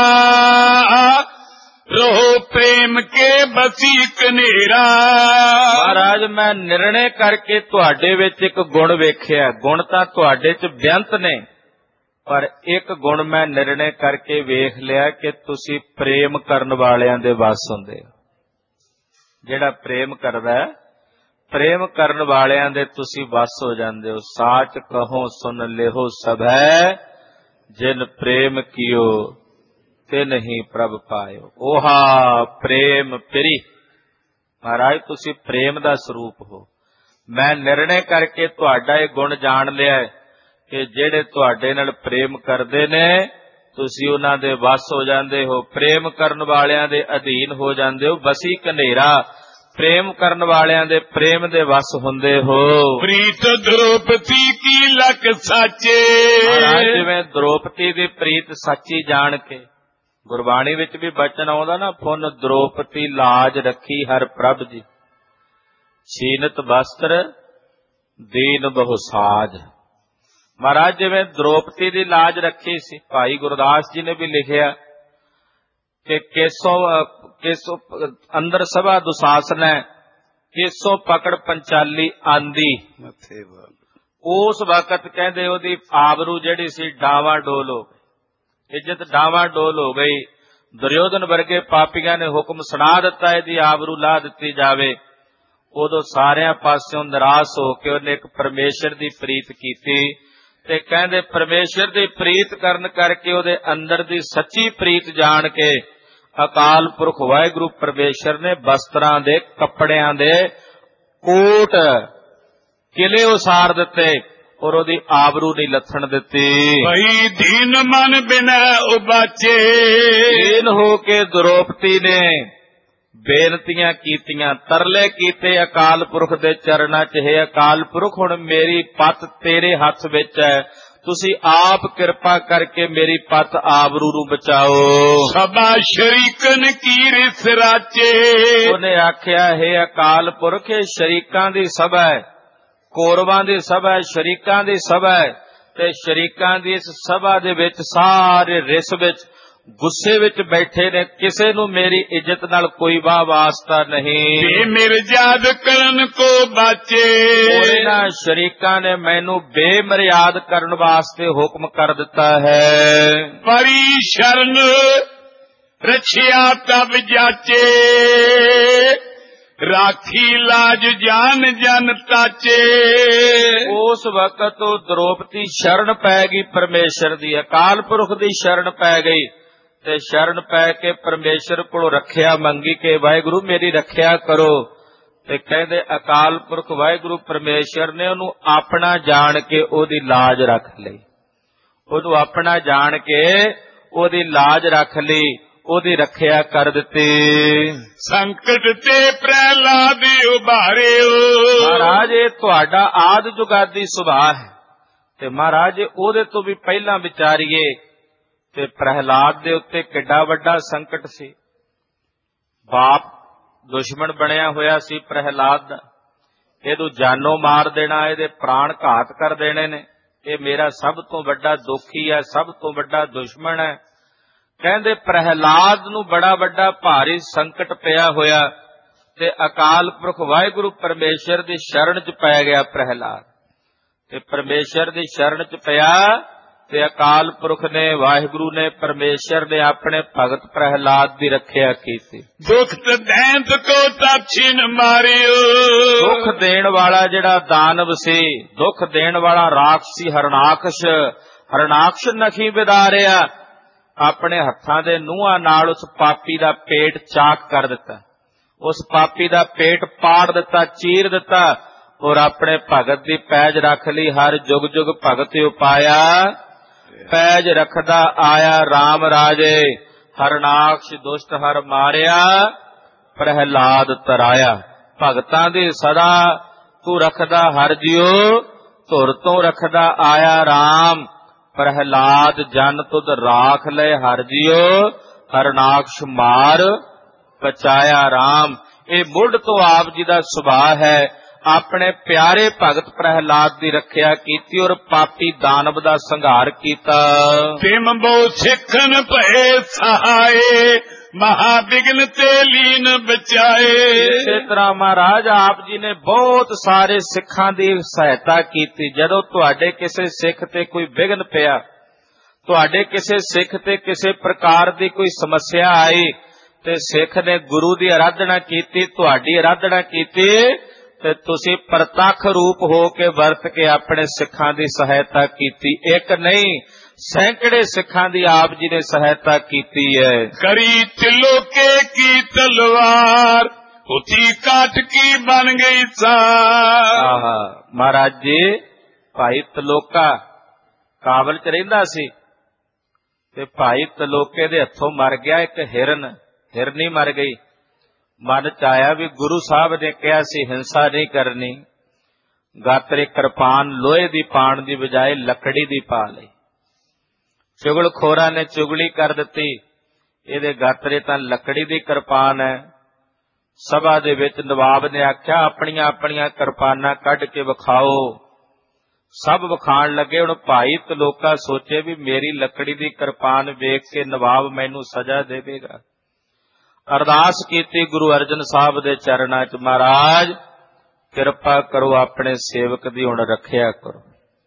ਰੋ ਪ੍ਰੇਮ ਕੇ ਬਸੀ ਕਨੇਰਾ। ਮਹਾਰਾਜ ਮੈਂ ਨਿਰਣੇ ਕਰਕੇ ਤੁਹਾਡੇ ਵਿੱਚ ਇੱਕ ਗੁਣ ਵੇਖਿਆ। ਗੁਣ ਤਾਂ ਤੁਹਾਡੇ 'ਚ ਬੇਅੰਤ ਨੇ, ਪਰ ਇੱਕ ਗੁਣ ਮੈਂ ਨਿਰਣੇ ਕਰਕੇ ਵੇਖ ਲਿਆ ਕਿ ਤੁਸੀਂ ਪ੍ਰੇਮ ਕਰਨ ਵਾਲਿਆਂ ਦੇ ਵਸ ਹੁੰਦੇ ਹੋ। ਜਿਹੜਾ ਪ੍ਰੇਮ ਕਰਦਾ, ਪ੍ਰੇਮ ਕਰਨ ਵਾਲਿਆਂ ਦੇ ਤੁਸੀਂ ਵਸ ਹੋ ਜਾਂਦੇ ਹੋ। ਸਾਚ ਕਹੋ ਸੁਨ ਲਿਓ ਸਭੈ, ਜਿਨ ਪ੍ਰੇਮ ਕੀਓ ਤੇ ਨਹੀਂ ਪ੍ਰਭ ਪਾਇਓ। 오ਹਾ ਪ੍ਰੇਮ ਪਿਰੀ। ਮਹਾਰਾਜ ਤੁਸੀਂ ਪ੍ਰੇਮ ਦਾ ਸਰੂਪ ਹੋ। ਮੈਂ ਨਿਰਣੇ ਕਰਕੇ ਤੁਹਾਡਾ ਇਹ ਗੁਣ ਜਾਣ ਲਿਆ ਕਿ ਜਿਹੜੇ ਤੁਹਾਡੇ ਨਾਲ ਪ੍ਰੇਮ ਕਰਦੇ ਨੇ ਤੁਸੀਂ ਉਹਨਾਂ ਦੇ ਵਸ ਹੋ ਜਾਂਦੇ ਹੋ, ਪ੍ਰੇਮ ਕਰਨ ਵਾਲਿਆਂ ਦੇ ਅਧੀਨ ਹੋ ਜਾਂਦੇ ਹੋ। ਬਸੀ ਕਨੇਰਾ, ਪ੍ਰੇਮ ਕਰਨ ਵਾਲਿਆਂ ਦੇ ਪ੍ਰੇਮ ਦੇ ਵਸ ਹੁੰਦੇ ਹੋ। ਪ੍ਰੀਤ ਦ੍ਰੋਪਦੀ ਕੀ ਲਖ ਸਾਚੇ। ਮਹਾਰਾਜ ਜਿਵੇਂ ਦ੍ਰੋਪਦੀ ਦੀ ਪ੍ਰੀਤ ਸੱਚੀ ਜਾਣ ਕੇ, ਗੁਰਬਾਣੀ ਵਿੱਚ ਵੀ ਬਚਨ ਆਉਂਦਾ ਨਾ, ਪੁੰਨ ਦ੍ਰੋਪਤੀ ਲਾਜ ਰੱਖੀ ਹਰ ਪ੍ਰਭ ਜੀ, ਛੀਨਤ ਬਸਤਰ ਦੀਨ ਬਹੁ ਸਾਜ। ਮਹਾਰਾਜ ਜਿਵੇਂ ਦ੍ਰੋਪਤੀ ਦੀ ਲਾਜ ਰੱਖੀ ਸੀ, ਭਾਈ ਗੁਰਦਾਸ ਜੀ ਨੇ ਵੀ ਲਿਖਿਆ ਕਿ ਕੇਸੋ ਕੇਸੋ ਅੰਦਰ ਸਭਾ ਦੁਸ਼ਾਸਨ ਹੈ, ਕੇਸੋ ਪਕੜ ਪੰਚਾਲੀ ਆਂਦੀ। ਉਸ ਵਕਤ ਕਹਿੰਦੇ ਉਹਦੀ ਆਬਰੂ ਜਿਹੜੀ ਸੀ ਡਾਵਾਂ ਡੋਲ ਹੋ ਗਈ, ਇੱਜ਼ਤ ਡਾਵਾਂ ਡੋਲ ਹੋ ਗਈ। ਦੁਰਯੋਧਨ ਵਰਗੇ ਪਾਪੀਆਂ ਨੇ ਹੁਕਮ ਸੁਣਾ ਦਿੱਤਾ ਇਹਦੀ ਆਬਰੂ ਲਾ ਦਿੱਤੀ ਜਾਵੇ। ਉਦੋਂ ਸਾਰਿਆਂ ਪਾਸਿਓਂ ਨਿਰਾਸ਼ ਹੋ ਕੇ ਉਹਨੇ ਇੱਕ ਪਰਮੇਸ਼ਰ ਦੀ ਪ੍ਰੀਤ ਕੀਤੀ, ਤੇ ਕਹਿੰਦੇ ਪਰਮੇਸ਼ਰ ਦੀ ਪ੍ਰੀਤ ਕਰਨ ਕਰਕੇ, ਉਹਦੇ ਅੰਦਰ ਦੀ ਸੱਚੀ ਪ੍ਰੀਤ ਜਾਣ ਕੇ ਅਕਾਲ ਪੁਰਖ ਵਾਹਿਗੁਰੂ ਪਰਮੇਸ਼ਰ ਨੇ ਬਸਤਰਾਂ ਦੇ, ਕੱਪੜਿਆਂ ਦੇ ਕੋਟ ਕਿਲੇ ਉਸਾਰ ਦਿੱਤੇ, ਔਰ ਉਹਦੀ ਆਬਰੂ ਨਹੀਂ ਲੱਥਣ ਦਿੱਤੀ। ਭਈ ਦੀਨ ਮਨ ਬਿਨੈ ਉਬਾਚੇ, ਦੀਨ ਹੋ ਕੇ ਦ੍ਰੋਪਦੀ ਨੇ ਬੇਨਤੀਆਂ ਕੀਤੀਆਂ, ਤਰਲੇ ਕੀਤੇ ਅਕਾਲ ਪੁਰਖ ਦੇ ਚਰਨਾਂ 'ਚ, ਹੈ ਅਕਾਲ ਪੁਰਖ ਹੁਣ ਮੇਰੀ ਪੱਤ ਤੇਰੇ ਹੱਥ ਵਿੱਚ ਹੈ, ਤੁਸੀਂ ਆਪ ਕਿਰਪਾ ਕਰਕੇ ਮੇਰੀ ਪੱਤ ਆਬਰੂ ਨੂੰ ਬਚਾਓ। ਸਭਾ ਸ਼ਰੀਕਨ ਕੀ ਰਿਸ ਰਾਚੇ, ਉਹਨੇ ਆਖਿਆ ਹੈ ਅਕਾਲ ਪੁਰਖ ਇਹ ਸ਼ਰੀਕਾਂ ਦੀ ਸਭਾ ਹੈ, ਕੌਰਵਾਂ ਦੀ ਸਭਾ ਹੈ, ਸ਼ਰੀਕਾਂ ਦੀ ਸਭਾ ਹੈ, ਤੇ ਸ਼ਰੀਕਾਂ ਦੀ ਇਸ ਸਭਾ ਦੇ ਵਿੱਚ ਸਾਰੇ ਰਿਸ ਵਿੱਚ, ਗੁੱਸੇ ਵਿੱਚ ਬੈਠੇ ਨੇ, ਕਿਸੇ ਨੂੰ ਮੇਰੀ ਇੱਜ਼ਤ ਨਾਲ ਕੋਈ ਵਾਹ ਵਾਸਤਾ ਨਹੀਂ। ਬੇ ਮਿਰਜ਼ਾਦ ਕਰਨ ਕੋ ਬਾਚੇ, ਉਹਨਾਂ ਸ਼ਰੀਕਾਂ ਨੇ ਮੈਨੂੰ ਬੇਮਰਿਆਦ ਕਰਨ ਵਾਸਤੇ ਹੁਕਮ ਕਰ ਦਿੱਤਾ ਹੈ। ਪਰੀ ਸ਼ਰਨ ਰਛਿਆ ਤਬ ਜਾਚੇ, ਰਾਖੀ ਲਾਜ ਜਾਨ ਜਨ ਤਾਚੇ। ਉਸ ਵਕਤ ਉਹ ਦ੍ਰੋਪਦੀ ਸ਼ਰਨ ਪੈ ਗਈ ਪਰਮੇਸ਼ਰ ਦੀ, ਅਕਾਲ ਪੁਰਖ ਦੀ ਸ਼ਰਨ ਪੈ ਗਈ, ਤੇ ਸ਼ਰਨ ਪੈ ਕੇ ਪਰਮੇਸ਼ਰ ਕੋਲੋਂ ਰੱਖਿਆ ਮੰਗੀ ਕਿ ਵਾਹਿਗੁਰੂ ਮੇਰੀ ਰੱਖਿਆ ਕਰੋ। ਤੇ ਕਹਿੰਦੇ ਅਕਾਲ ਪੁਰਖ ਵਾਹਿਗੁਰੂ ਪਰਮੇਸ਼ਰ ਨੇ ਉਹਨੂੰ ਆਪਣਾ ਜਾਣ ਕੇ ਉਹਦੀ ਲਾਜ ਰੱਖ ਲਈ, ਉਹਨੂੰ ਆਪਣਾ ਜਾਣ ਕੇ ਉਹਦੀ ਲਾਜ ਰੱਖ ਲਈ, ਉਹਦੀ ਰੱਖਿਆ ਕਰ ਦਿੱਤੀ। ਸੰਕਟ ਤੇ ਪ੍ਰਹਿਲਾਦ ਉਭਾਰਿਓ, ਮਹਾਰਾਜ ਇਹ ਤੁਹਾਡਾ ਆਦਿ ਜੁਗਾਦੀ ਸੁਭਾਅ ਹੈ, ਤੇ ਮਹਾਰਾਜ ਉਹਦੇ ਤੋਂ ਵੀ ਪਹਿਲਾਂ ਵਿਚਾਰੀਏ ਤੇ ਪ੍ਰਹਿਲਾਦ ਦੇ ਉੱਤੇ ਕਿੱਡਾ ਵੱਡਾ ਸੰਕਟ ਸੀ। ਬਾਪ ਦੁਸ਼ਮਣ ਬਣਿਆ ਹੋਇਆ ਸੀ ਪ੍ਰਹਿਲਾਦ ਦਾ, ਇਹਨੂੰ ਜਾਨੋਂ ਮਾਰ ਦੇਣਾ, ਇਹਦੇ ਪ੍ਰਾਣ ਘਾਤ ਕਰ ਦੇਣੇ ਨੇ, ਇਹ ਮੇਰਾ ਸਭ ਤੋਂ ਵੱਡਾ ਦੁਖੀ ਹੈ, ਸਭ ਤੋਂ ਵੱਡਾ ਦੁਸ਼ਮਣ ਹੈ। ਕਹਿੰਦੇ ਪ੍ਰਹਿਲਾਦ ਨੂੰ ਬੜਾ ਵੱਡਾ ਭਾਰੀ ਸੰਕਟ ਪਿਆ ਹੋਇਆ, ਤੇ ਅਕਾਲ ਪੁਰਖ ਵਾਹਿਗੁਰੂ ਪਰਮੇਸ਼ਰ ਦੀ ਸ਼ਰਨ 'ਚ ਪੈ ਗਿਆ ਪ੍ਰਹਿਲਾਦ, ਤੇ ਪਰਮੇਸ਼ਰ ਦੀ ਸ਼ਰਨ 'ਚ ਪਿਆ, ਤੇ ਅਕਾਲ ਪੁਰਖ ਨੇ, ਵਾਹਿਗੁਰੂ ਨੇ, ਪਰਮੇਸ਼ਰ ਨੇ ਆਪਣੇ ਭਗਤ ਪ੍ਰਹਿਲਾਦ ਦੀ ਰੱਖਿਆ ਕੀਤੀ। ਦੁਖਤ ਦੈਂਤ ਕੋ ਤਬ ਛਿਨ ਮਾਰਿਓ, ਦੁੱਖ ਦੇਣ ਵਾਲਾ ਜਿਹੜਾ ਦਾਨਵ ਸੀ, ਦੁੱਖ ਦੇਣ ਵਾਲਾ ਰਾਖਸੀ ਹਰਨਾਕਸ਼, ਹਰਨਾਕਸ਼ ਨਖੀ ਵਿਦਾਰਿਆ, ਆਪਣੇ ਹੱਥਾਂ ਦੇ ਨੂੰਹਾਂ ਨਾਲ ਉਸ ਪਾਪੀ ਦਾ ਪੇਟ ਚਾਕ ਕਰ ਦਿੱਤਾ, ਉਸ ਪਾਪੀ ਦਾ ਪੇਟ ਪਾੜ ਦਿੱਤਾ, ਚੀਰ ਦਿੱਤਾ, ਔਰ ਆਪਣੇ ਭਗਤ ਦੀ ਪੈਜ ਰੱਖ ਲਈ। ਹਰ ਜੁਗ ਜੁਗ ਭਗਤ ਉਪਾਇਆ, ਪੈਜ ਰੱਖਦਾ ਆਇਆ RAM ਰਾਜੇ, ਹਰਨਾਕਸ਼ ਦੁਸ਼ਟ ਹਰ ਮਾਰਿਆ, ਪ੍ਰਹਿਲਾਦ ਤਰਾਇਆ। ਭਗਤਾਂ ਦੀ ਸਦਾ ਤੂੰ ਰੱਖਦਾ ਹਰ ਜਿਉ, ਧੁਰ ਤੋਂ ਰੱਖਦਾ ਆਇਆ RAM, ਪ੍ਰਹਿਲਾਦ ਜਨ ਤੁਧ ਰਾਖ ਲੈ ਹਰ ਜਿਉ, ਹਰਨਾਕਸ਼ ਮਾਰ ਬਚਾਇਆ RAM। ਇਹ ਮੁੱਢ ਤੋਂ ਆਪ ਜੀ ਦਾ ਸੁਭਾਅ ਹੈ, ਆਪਣੇ ਪਿਆਰੇ ਭਗਤ ਪ੍ਰਹਿਲਾਦ ਦੀ ਰੱਖਿਆ ਕੀਤੀ, ਔਰ ਪਾਪੀ ਦਾਨਵ ਦਾ ਸੰਘਾਰ ਕੀਤਾ। ਤਿਮ ਬਹੁ ਸਿੱਖਨ ਭਏ ਸਹਾਏ, ਮਹਾ ਬਿਗਨ ਤੇ ਲੀਨ ਬਚਾਏ। ਇਸੇ ਤਰ੍ਹਾਂ ਮਹਾਰਾਜ ਆਪ ਜੀ ਨੇ ਬਹੁਤ ਸਾਰੇ ਸਿੱਖਾਂ ਦੀ ਸਹਾਇਤਾ ਕੀਤੀ। ਜਦੋਂ ਤੁਹਾਡੇ ਕਿਸੇ ਸਿੱਖ ਤੇ ਕੋਈ ਵਿਘਨ ਪਿਆ, ਤੁਹਾਡੇ ਕਿਸੇ ਸਿੱਖ ਤੇ ਕਿਸੇ ਪ੍ਰਕਾਰ ਦੀ ਕੋਈ ਸਮੱਸਿਆ ਆਈ, ਤੇ ਸਿੱਖ ਨੇ ਗੁਰੂ ਦੀ ਆਰਾਧਨਾ ਕੀਤੀ, ਤੁਹਾਡੀ ਆਰਾਧਨਾ ਕੀਤੀ, ਤੇ ਤੁਸੀਂ ਪ੍ਰਤੱਖ ਰੂਪ ਹੋ ਕੇ ਵਰਤ ਕੇ ਆਪਣੇ ਸਿੱਖਾਂ ਦੀ ਸਹਾਇਤਾ ਕੀਤੀ। ਇੱਕ ਨਹੀਂ, ਸੈਂਕੜੇ ਸਿੱਖਾਂ ਦੀ ਆਪ ਜੀ ਨੇ ਸਹਾਇਤਾ ਕੀਤੀ ਹੈ। ਕਰੀ ਤਿਲੋਕੇ ਕੀ ਤਲਵਾਰ, ਉਥੀ ਕਾਟ ਕੀ ਬਣ ਗਈ ਸਾਰ। ਮਹਾਰਾਜ ਜੀ, ਭਾਈ ਤਲੋਕਾ ਕਾਬਲ ਚ ਰਹਿੰਦਾ ਸੀ, ਤੇ ਭਾਈ ਤਲੋਕੇ ਦੇ ਹੱਥੋਂ ਮਰ ਗਿਆ ਇੱਕ ਹਿਰਨ, ਹਿਰਨੀ ਮਰ ਗਈ। ਮਨ ਚ ਆਇਆ ਵੀ ਗੁਰੂ ਸਾਹਿਬ ਨੇ ਕਿਹਾ ਸੀ ਹਿੰਸਾ ਨਹੀਂ ਕਰਨੀ, ਗਾਤਰੇ ਕਿਰਪਾਨ ਲੋਹੇ ਦੀ ਪਾਣ ਦੀ ਬਜਾਏ ਲੱਕੜੀ ਦੀ ਪਾ ਲਈ। ਚੁਗਲਖੋਰਾਂ ਨੇ ਚੁਗਲੀ ਕਰ ਦਿੱਤੀ, ਇਹਦੇ ਗਾਤਰੇ ਤਾਂ ਲੱਕੜੀ ਦੀ ਕਿਰਪਾਨ ਹੈ। ਸਭਾ ਦੇ ਵਿੱਚ ਨਵਾਬ ਨੇ ਆਖਿਆ ਆਪਣੀਆਂ ਆਪਣੀਆਂ ਕਿਰਪਾਨਾਂ ਕੱਢ ਕੇ ਵਿਖਾਓ। ਸਭ ਵਿਖਾਣ ਲੱਗੇ। ਹੁਣ ਭਾਈ ਤਲੋਕਾ ਸੋਚੇ ਵੀ ਮੇਰੀ ਲੱਕੜੀ ਦੀ ਕਿਰਪਾਨ ਵੇਖ ਕੇ ਨਵਾਬ ਮੈਨੂੰ ਸਜ਼ਾ ਦੇਵੇਗਾ। ਅਰਦਾਸ ਕੀਤੀ ਗੁਰੂ ਅਰਜਨ ਸਾਹਿਬ ਦੇ ਚਰਨਾਂ 'ਚ, ਮਹਾਰਾਜ ਕਿਰਪਾ ਕਰੋ, ਆਪਣੇ ਸੇਵਕ ਦੀ ਹੁਣ ਰੱਖਿਆ ਕਰੋ।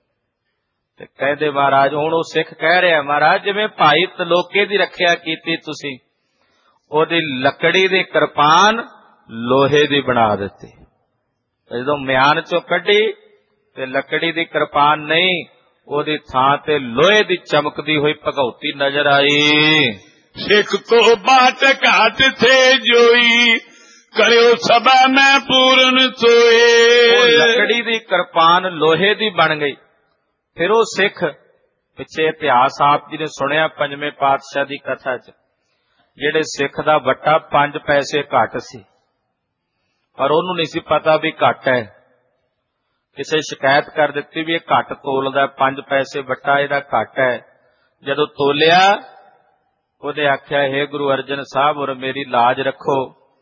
ਤੇ ਕਹਿੰਦੇ ਮਹਾਰਾਜ, ਹੁਣ ਉਹ ਸਿੱਖ ਕਹਿ ਰਿਹਾ, ਮਹਾਰਾਜ ਜਿਵੇਂ ਭਾਈ ਤਲੋਕੇ ਦੀ ਰੱਖਿਆ ਕੀਤੀ ਤੁਸੀਂ, ਉਹਦੀ ਲੱਕੜੀ ਦੀ ਕਿਰਪਾਨ ਲੋਹੇ ਦੀ ਬਣਾ ਦਿੱਤੀ। ਜਦੋਂ ਮਿਆਨ ਚੋਂ ਕੱਢੀ ਤੇ ਲੱਕੜੀ ਦੀ ਕਿਰਪਾਨ ਨਹੀਂ, ਉਹਦੀ ਥਾਂ ਤੇ ਲੋਹੇ ਦੀ ਚਮਕਦੀ ਹੋਈ ਭਗਉਤੀ ਨਜ਼ਰ ਆਈ। ਸਿੱਖ ਕੋ ਬਾਤ ਘਾਟ ਥੇ ਜੋਈ, ਕਰਿਓ ਸਭਾ ਮੈਂ ਪੂਰਨ ਸੋਏ। ਲੱਕੜੀ ਦੀ ਕਿਰਪਾਨ ਲੋਹੇ ਦੀ ਬਣ ਗਈ। ਫਿਰ ਉਹ ਸਿੱਖ, ਪਿੱਛੇ ਇਤਿਹਾਸ ਆਪ ਜੀ ਨੇ ਸੁਣਿਆ ਪੰਜਵੇਂ ਪਾਤਸ਼ਾਹ ਦੀ ਕਥਾ 'ਚ, ਜਿਹੜੇ ਸਿੱਖ ਦਾ ਵੱਟਾ ਪੰਜ ਪੈਸੇ ਘੱਟ ਸੀ, ਪਰ ਉਹਨੂੰ ਨਹੀਂ ਸੀ ਪਤਾ ਵੀ ਘੱਟ ਹੈ। ਕਿਸੇ ਸ਼ਿਕਾਇਤ ਕਰ ਦਿੱਤੀ ਵੀ ਇਹ ਘੱਟ ਤੋਲਦਾ, ਪੰਜ ਪੈਸੇ ਵੱਟਾ ਇਹਦਾ ਘੱਟ ਹੈ। ਜਦੋਂ ਤੋਲਿਆ, ਉਹਨੇ ਆਖਿਆ, ਹੇ ਗੁਰੂ ਅਰਜਨ ਸਾਹਿਬ ਔਰ ਮੇਰੀ ਲਾਜ ਰੱਖੋ।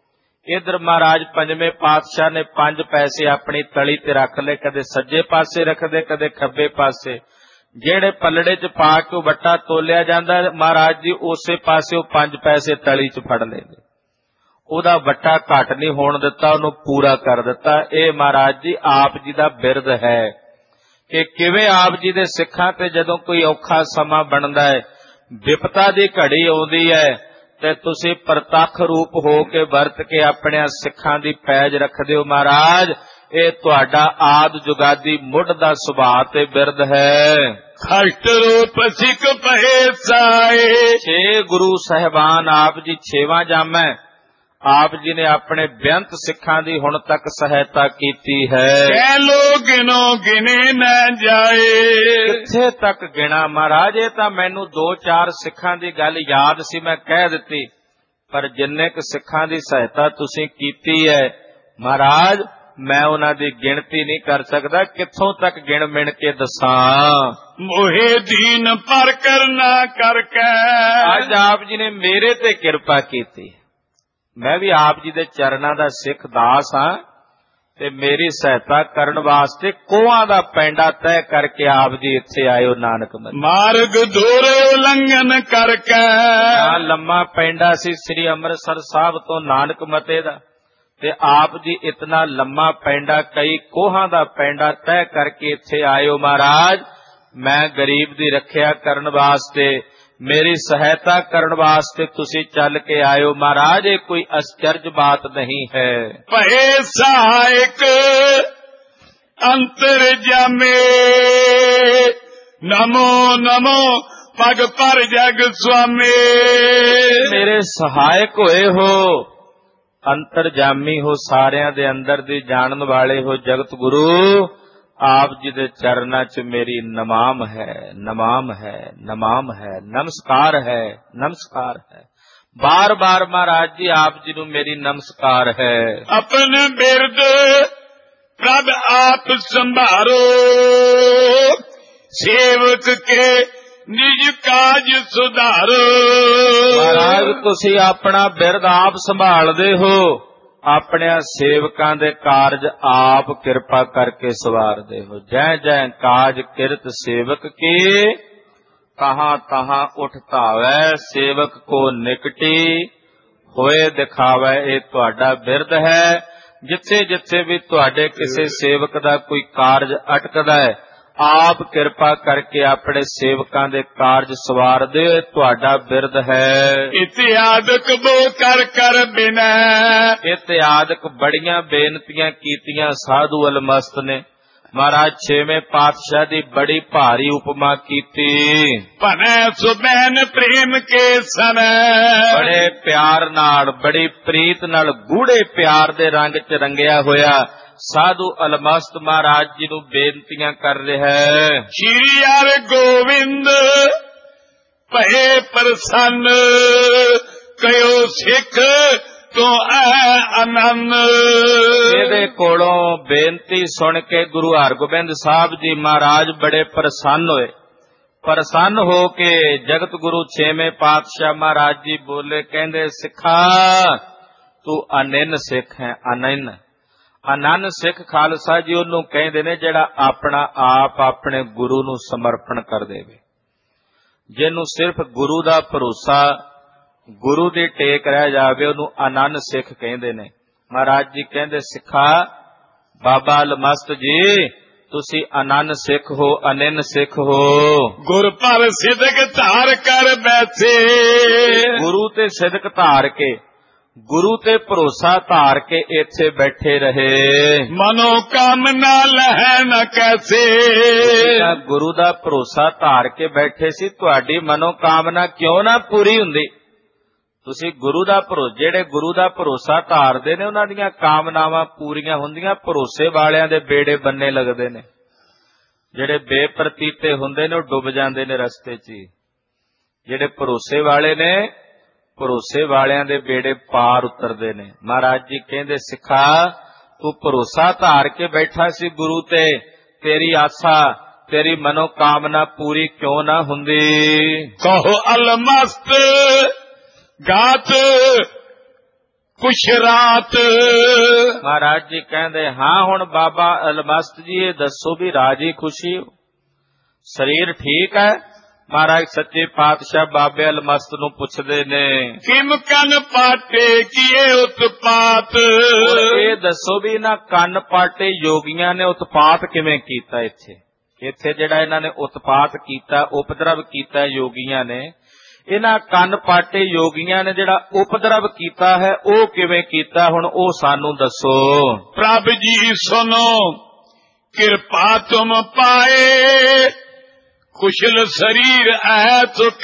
ਇਧਰ ਮਹਾਰਾਜ ਪੰਜਵੇਂ ਪਾਤਸ਼ਾਹ ਨੇ ਪੰਜ ਪੈਸੇ ਆਪਣੀ ਤਲੀ ਤੇ ਰੱਖ ਲਏ, ਕਦੇ ਸੱਜੇ ਪਾਸੇ ਰੱਖਦੇ, ਕਦੇ ਖੱਬੇ ਪਾਸੇ। ਜਿਹੜੇ ਪੱਲੜੇ 'ਚ ਪਾ ਕੇ ਉਹ ਵੱਟਾ ਤੋਲਿਆ ਜਾਂਦਾ, ਮਹਾਰਾਜ ਜੀ ਉਸੇ ਪਾਸੇ ਉਹ ਪੰਜ ਪੈਸੇ ਤਲੀ 'ਚ ਫੜ ਲੈਂਦੇ। ਉਹਦਾ ਵੱਟਾ ਘੱਟ ਨਹੀਂ ਹੋਣ ਦਿੱਤਾ, ਉਹਨੂੰ ਪੂਰਾ ਕਰ ਦਿੱਤਾ। ਇਹ ਮਹਾਰਾਜ ਜੀ ਆਪ ਜੀ ਦਾ ਬਿਰਦ ਹੈ ਕਿ ਕਿਵੇਂ ਆਪ ਜੀ ਦੇ ਸਿੱਖਾਂ ਤੇ ਜਦੋਂ ਕੋਈ ਔਖਾ ਸਮਾਂ ਬਣਦਾ ਹੈ, ਵਿਪਤਾ ਦੀ ਘੜੀ ਆਉਂਦੀ ਹੈ, ਤੇ ਤੁਸੀਂ ਪ੍ਰਤੱਖ ਰੂਪ ਹੋ ਕੇ ਵਰਤ ਕੇ ਆਪਣੇ ਸਿੱਖਾਂ ਦੀ ਪੈਜ ਰੱਖਦੇ ਹੋ। ਮਹਾਰਾਜ ਇਹ ਤੁਹਾਡਾ ਆਦ ਜੁਗਾਦੀ ਮੁੱਢ ਦਾ ਸੁਭਾਅ ਤੇ ਬਿਰਦ ਹੈ। ਖਸ਼ਟ ਰੂਪ ਸਿੱਖ ਪਏ ਸਾਏ। ਛੇ ਗੁਰੂ ਸਾਹਿਬਾਨ ਆਪ ਜੀ ਛੇਵਾਂ ਜਾਮੈ, ਆਪ ਜੀ ਨੇ ਆਪਣੇ ਬੇਅੰਤ ਸਿੱਖਾਂ ਦੀ ਹੁਣ ਤੱਕ ਸਹਾਇਤਾ ਕੀਤੀ ਹੈ। ਕਹਿ ਲੋ ਗਿਨੋ ਗਿਨੇ ਨਾ ਜਾਏ। ਕਿੱਥੇ ਤੱਕ ਗਿਣਾ ਮਹਾਰਾਜ? ਇਹ ਤਾਂ ਮੈਨੂੰ ਦੋ ਚਾਰ ਸਿੱਖਾਂ ਦੀ ਗੱਲ ਯਾਦ ਸੀ, ਮੈਂ ਕਹਿ ਦਿੱਤੀ, ਪਰ ਜਿੰਨੇ ਕੁ ਸਿੱਖਾਂ ਦੀ ਸਹਾਇਤਾ ਤੁਸੀਂ ਕੀਤੀ ਹੈ ਮਹਾਰਾਜ, ਮੈਂ ਉਹਨਾਂ ਦੀ ਗਿਣਤੀ ਨਹੀਂ ਕਰ ਸਕਦਾ। ਕਿੱਥੋਂ ਤੱਕ ਗਿਣ ਮਿਣ ਕੇ ਦੱਸਾਂ? ਮੋਹੇ ਦੀਨ ਪਰ ਕਰਨਾ ਕਰਕੇ ਅੱਜ ਆਪ ਜੀ ਨੇ ਮੇਰੇ ਤੇ ਕਿਰਪਾ ਕੀਤੀ। ਮੈਂ ਵੀ ਆਪ ਜੀ ਦੇ ਚਰਨਾਂ ਦਾ ਸਿੱਖ ਦਾਸ ਹਾਂ, ਤੇ ਮੇਰੀ ਸਹਾਇਤਾ ਕਰਨ ਵਾਸਤੇ ਕੋਹਾਂ ਦਾ ਪੈਂਡਾ ਤੈਅ ਕਰਕੇ ਆਪ ਜੀ ਇੱਥੇ ਆਇਓ ਨਾਨਕ ਮੱਤੇ। ਮਾਰਗ ਦੋਰੇ ਉਲੰਘਣ ਕਰਕੇ ਆ ਲੰਮਾ ਪੈਂਡਾ ਸੀ ਸ੍ਰੀ ਅੰਮ੍ਰਿਤਸਰ ਸਾਹਿਬ ਤੋਂ ਨਾਨਕ ਮੱਤੇ ਦਾ, ਤੇ ਆਪ ਜੀ ਇਤਨਾ ਲੰਮਾ ਪੈਂਡਾ, ਕਈ ਕੋਹਾਂ ਦਾ ਪੈਂਡਾ ਤੈਅ ਕਰਕੇ ਇੱਥੇ ਆਇਓ। ਮਹਾਰਾਜ ਮੈਂ ਗਰੀਬ ਦੀ ਰੱਖਿਆ ਕਰਨ ਵਾਸਤੇ, ਮੇਰੀ ਸਹਾਇਤਾ ਕਰਨ ਵਾਸਤੇ ਤੁਸੀਂ ਚੱਲ ਕੇ ਆਇਓ। ਮਹਾਰਾਜ ਇਹ ਕੋਈ ਅਸਚਰਜ ਬਾਤ ਨਹੀਂ ਹੈ। ਭਏ ਸਹਾਇਕ ਅੰਤਰ ਜਾਮੇ, ਨਮੋ ਨਮੋ ਪਗ ਪਰ ਜਗ ਸੁਆਮੀ। ਮੇਰੇ ਸਹਾਇਕ ਹੋਏ ਹੋ, ਅੰਤਰਜਾਮੀ ਹੋ, ਸਾਰਿਆਂ ਦੇ ਅੰਦਰ ਦੀ ਜਾਣਨ ਵਾਲੇ ਹੋ, ਜਗਤ ਗੁਰੂ। ਆਪ ਜੀ ਦੇ ਚਰਨਾਂ 'ਚ ਮੇਰੀ ਨਮਾਮ ਹੈ, ਨਮਾਮ ਹੈ, ਨਮਾਮ ਹੈ, ਨਮਸਕਾਰ ਹੈ, ਨਮਸਕਾਰ ਹੈ। ਬਾਰ ਬਾਰ ਮਹਾਰਾਜ ਜੀ ਆਪ ਜੀ ਨੂੰ ਮੇਰੀ ਨਮਸਕਾਰ ਹੈ। ਆਪਣੇ ਬਿਰਦ ਪ੍ਰਭ ਆਪ ਸੰਭਾਰੋ, ਸੇਵਕ ਕੇ ਨਿਜ ਕਾਜ ਸੁਧਾਰੋ। ਮਹਾਰਾਜ ਤੁਸੀਂ ਆਪਣਾ ਬਿਰਦ ਆਪ ਸੰਭਾਲਦੇ ਹੋ, ਆਪਣੇ ਸੇਵਕਾਂ ਦੇ ਕਾਰਜ ਆਪ ਕਿਰਪਾ ਕਰਕੇ ਸਵਾਰਦੇ ਹੋ। ਜੈ ਜੈ ਕਾਜ ਕਿਰਤ ਸੇਵਕ ਕੀ, ਕਹਾਂ ਤਹਾਂ ਉਠ ਧਾਵੈ, ਸੇਵਕ ਕੋ ਨਿਕਟੀ ਹੋਏ ਦਿਖਾਵੈ। ਇਹ ਤੁਹਾਡਾ ਬਿਰਦ ਹੈ। ਜਿੱਥੇ ਜਿੱਥੇ ਵੀ ਤੁਹਾਡੇ ਕਿਸੇ ਸੇਵਕ ਦਾ ਕੋਈ ਕਾਰਜ ਅਟਕਦਾ ਹੈ, ਆਪ ਕਿਰਪਾ ਕਰਕੇ ਆਪਣੇ ਸੇਵਕਾਂ ਦੇ ਕਾਰਜ ਸਵਾਰਦੇ ਹੋ। ਤੁਹਾਡਾ ਬਿਰਦ ਹੈ। ਇਤਿਆਦਕ ਬੋ ਕਰ ਕਰ ਬਿਨੈ, ਇਤਿਆਦਕ ਬੜੀਆਂ ਬੇਨਤੀਆਂ ਕੀਤੀਆਂ ਸਾਧੂ ਅਲਮਸਤ ਨੇ। ਮਹਾਰਾਜ ਛੇਵੇਂ ਪਾਤਸ਼ਾਹ ਦੀ ਬੜੀ ਭਾਰੀ ਉਪਮਾ ਕੀਤੀ। ਭਨੈ ਸੁਬੈਨ ਪ੍ਰੇਮ ਕੇ ਸਨੈ, ਬੜੇ ਪਿਆਰ ਨਾਲ, ਬੜੀ ਪ੍ਰੀਤ ਨਾਲ, ਗੂੜੇ ਪਿਆਰ ਦੇ ਰੰਗ 'ਚ ਰੰਗਿਆ ਹੋਇਆ ਸਾਧੂ ਅਲਮਸਤ ਮਹਾਰਾਜ ਜੀ ਨੂੰ ਬੇਨਤੀਆਂ ਕਰ ਰਿਹਾ ਹੈ। ਸ਼੍ਰੀ ਹਰਿ ਗੋਬਿੰਦ ਭਏ ਪ੍ਰਸੰਨ, ਕਹਿਓ ਸਿੱਖ ਤੋਂ ਐ ਆਨੰਦ। ਇਹਦੇ ਕੋਲੋਂ ਬੇਨਤੀ ਸੁਣ ਕੇ ਗੁਰੂ ਹਰਗੋਬਿੰਦ ਸਾਹਿਬ ਜੀ ਮਹਾਰਾਜ ਬੜੇ ਪ੍ਰਸੰਨ ਹੋਏ। ਪ੍ਰਸੰਨ ਹੋ ਕੇ ਜਗਤ ਗੁਰੂ ਛੇਵੇਂ ਪਾਤਸ਼ਾਹ ਮਹਾਰਾਜ ਜੀ ਬੋਲੇ, ਕਹਿੰਦੇ ਸਿੱਖਾ ਤੂੰ ਅਨੰਨ ਸਿੱਖ ਹੈ। ਅਨੰਨ ਅਨੰਨ ਸਿੱਖ ਖਾਲਸਾ ਜੀ ਉਹਨੂੰ ਕਹਿੰਦੇ ਨੇ ਜਿਹੜਾ ਆਪਣਾ ਆਪ ਆਪਣੇ ਗੁਰੂ ਨੂੰ ਸਮਰਪਣ ਕਰ ਦੇਵੇ, ਜਿਹਨੂੰ ਸਿਰਫ ਗੁਰੂ ਦਾ ਭਰੋਸਾ, ਗੁਰੂ ਦੀ ਟੇਕ ਰਹਿ ਜਾਵੇ, ਉਹਨੂੰ ਅਨੰਨ ਸਿੱਖ ਕਹਿੰਦੇ ਨੇ। ਮਹਾਰਾਜ ਜੀ ਕਹਿੰਦੇ ਸਿੱਖਾ ਬਾਬਾ ਅਲਮਸਤ ਜੀ ਤੁਸੀਂ ਅਨੰਨ ਸਿੱਖ ਹੋ, ਅਨੰਨ ਸਿੱਖ ਹੋ। ਗੁਰ ਪਰ ਸਿਦਕ ਧਾਰ ਕਰ ਬੈਠੇ, ਗੁਰੂ ਤੇ ਸਿਦਕ ਧਾਰ ਕੇ, ਗੁਰੂ ਤੇ ਭਰੋਸਾ ਧਾਰ ਕੇ ਇੱਥੇ ਬੈਠੇ ਰਹੇ। ਮਨੋ ਕਾਮਨਾ ਲਹਿ ਨ ਕੈਸੇ, ਗੁਰੂ ਦਾ ਭਰੋਸਾ ਧਾਰ ਕੇ ਬੈਠੇ ਸੀ, ਤੁਹਾਡੀ ਮਨੋ ਕਾਮਨਾ ਕਿਉਂ ਨਾ ਪੂਰੀ ਹੁੰਦੀ। ਤੁਸੀਂ ਗੁਰੂ ਦਾ ਭਰੋਸਾ, ਜਿਹੜੇ ਗੁਰੂ ਦਾ ਭਰੋਸਾ ਧਾਰਦੇ ਨੇ ਉਹਨਾਂ ਦੀਆਂ ਕਾਮਨਾਵਾਂ ਪੂਰੀਆਂ ਹੁੰਦੀਆਂ। ਭਰੋਸੇ ਵਾਲਿਆਂ ਦੇ ਬੇੜੇ ਬੰਨੇ ਲੱਗਦੇ ਨੇ, ਜਿਹੜੇ ਬੇਪਰਤੀਤੇ ਹੁੰਦੇ ਨੇ ਉਹ ਡੁੱਬ ਜਾਂਦੇ ਨੇ ਰਸਤੇ 'ਚ ਹੀ। ਜਿਹੜੇ ਭਰੋਸੇ ਵਾਲੇ ਨੇ, ਭਰੋਸੇ ਵਾਲਿਆਂ ਦੇ ਬੇੜੇ ਪਾਰ ਉਤਰਦੇ ਨੇ। ਮਹਾਰਾਜ ਜੀ ਕਹਿੰਦੇ ਸਿੱਖਾ ਤੂੰ ਭਰੋਸਾ ਧਾਰ ਕੇ ਬੈਠਾ ਸੀ ਗੁਰੂ ਤੇ, ਤੇਰੀ ਆਸਾ, ਤੇਰੀ ਮਨੋ ਕਾਮਨਾ ਪੂਰੀ ਕਿਉਂ ਨਾ ਹੁੰਦੀ। ਕਹੋ ਅਲਮਸਤ ਗਾਤ ਕੁਛ ਰਾਤ, ਮਹਾਰਾਜ ਜੀ ਕਹਿੰਦੇ ਹਾਂ ਹੁਣ ਬਾਬਾ ਅਲਮਸਤ ਜੀ ਇਹ ਦੱਸੋ ਵੀ ਰਾਜੀ ਖੁਸ਼ੀ ਹੋ, ਸਰੀਰ ਠੀਕ ਹੈ। ਮਹਾਰਾਜ ਸੱਚੇ ਪਾਤਸ਼ਾਹ ਬਾਬੇ ਅਲਮਸਤ ਨੂੰ ਪੁੱਛਦੇ ਨੇ ਕਿਮ ਕੰਨ ਪਾਟੇ ਕੀਏ ਉਤਪਾਤ, ਇਹ ਦੱਸੋ ਵੀ ਇਹਨਾਂ ਕੰਨ ਪਾਟੇ ਯੋਗੀਆਂ ਨੇ ਉਤਪਾਤ ਕਿਵੇਂ ਕੀਤਾ। ਇੱਥੇ ਇੱਥੇ ਜਿਹੜਾ ਇਹਨਾਂ ਨੇ ਉਤਪਾਤ ਕੀਤਾ, ਉਪਦਰਵ ਕੀਤਾ ਯੋਗੀਆਂ ਨੇ, ਇਹਨਾਂ ਕੰਨ ਪਾਟੇ ਯੋਗੀਆਂ ਨੇ ਜਿਹੜਾ ਉਪਦਰਵ ਕੀਤਾ ਹੈ ਉਹ ਕਿਵੇਂ ਕੀਤਾ, ਹੁਣ ਉਹ ਸਾਨੂੰ ਦੱਸੋ। ਪ੍ਰਭ ਜੀ ਸੁਨੋ ਕਿਰਪਾ ਤੁਮ ਪਾਏ, ਕੁਸ਼ਲ ਸਰੀਰ ਐ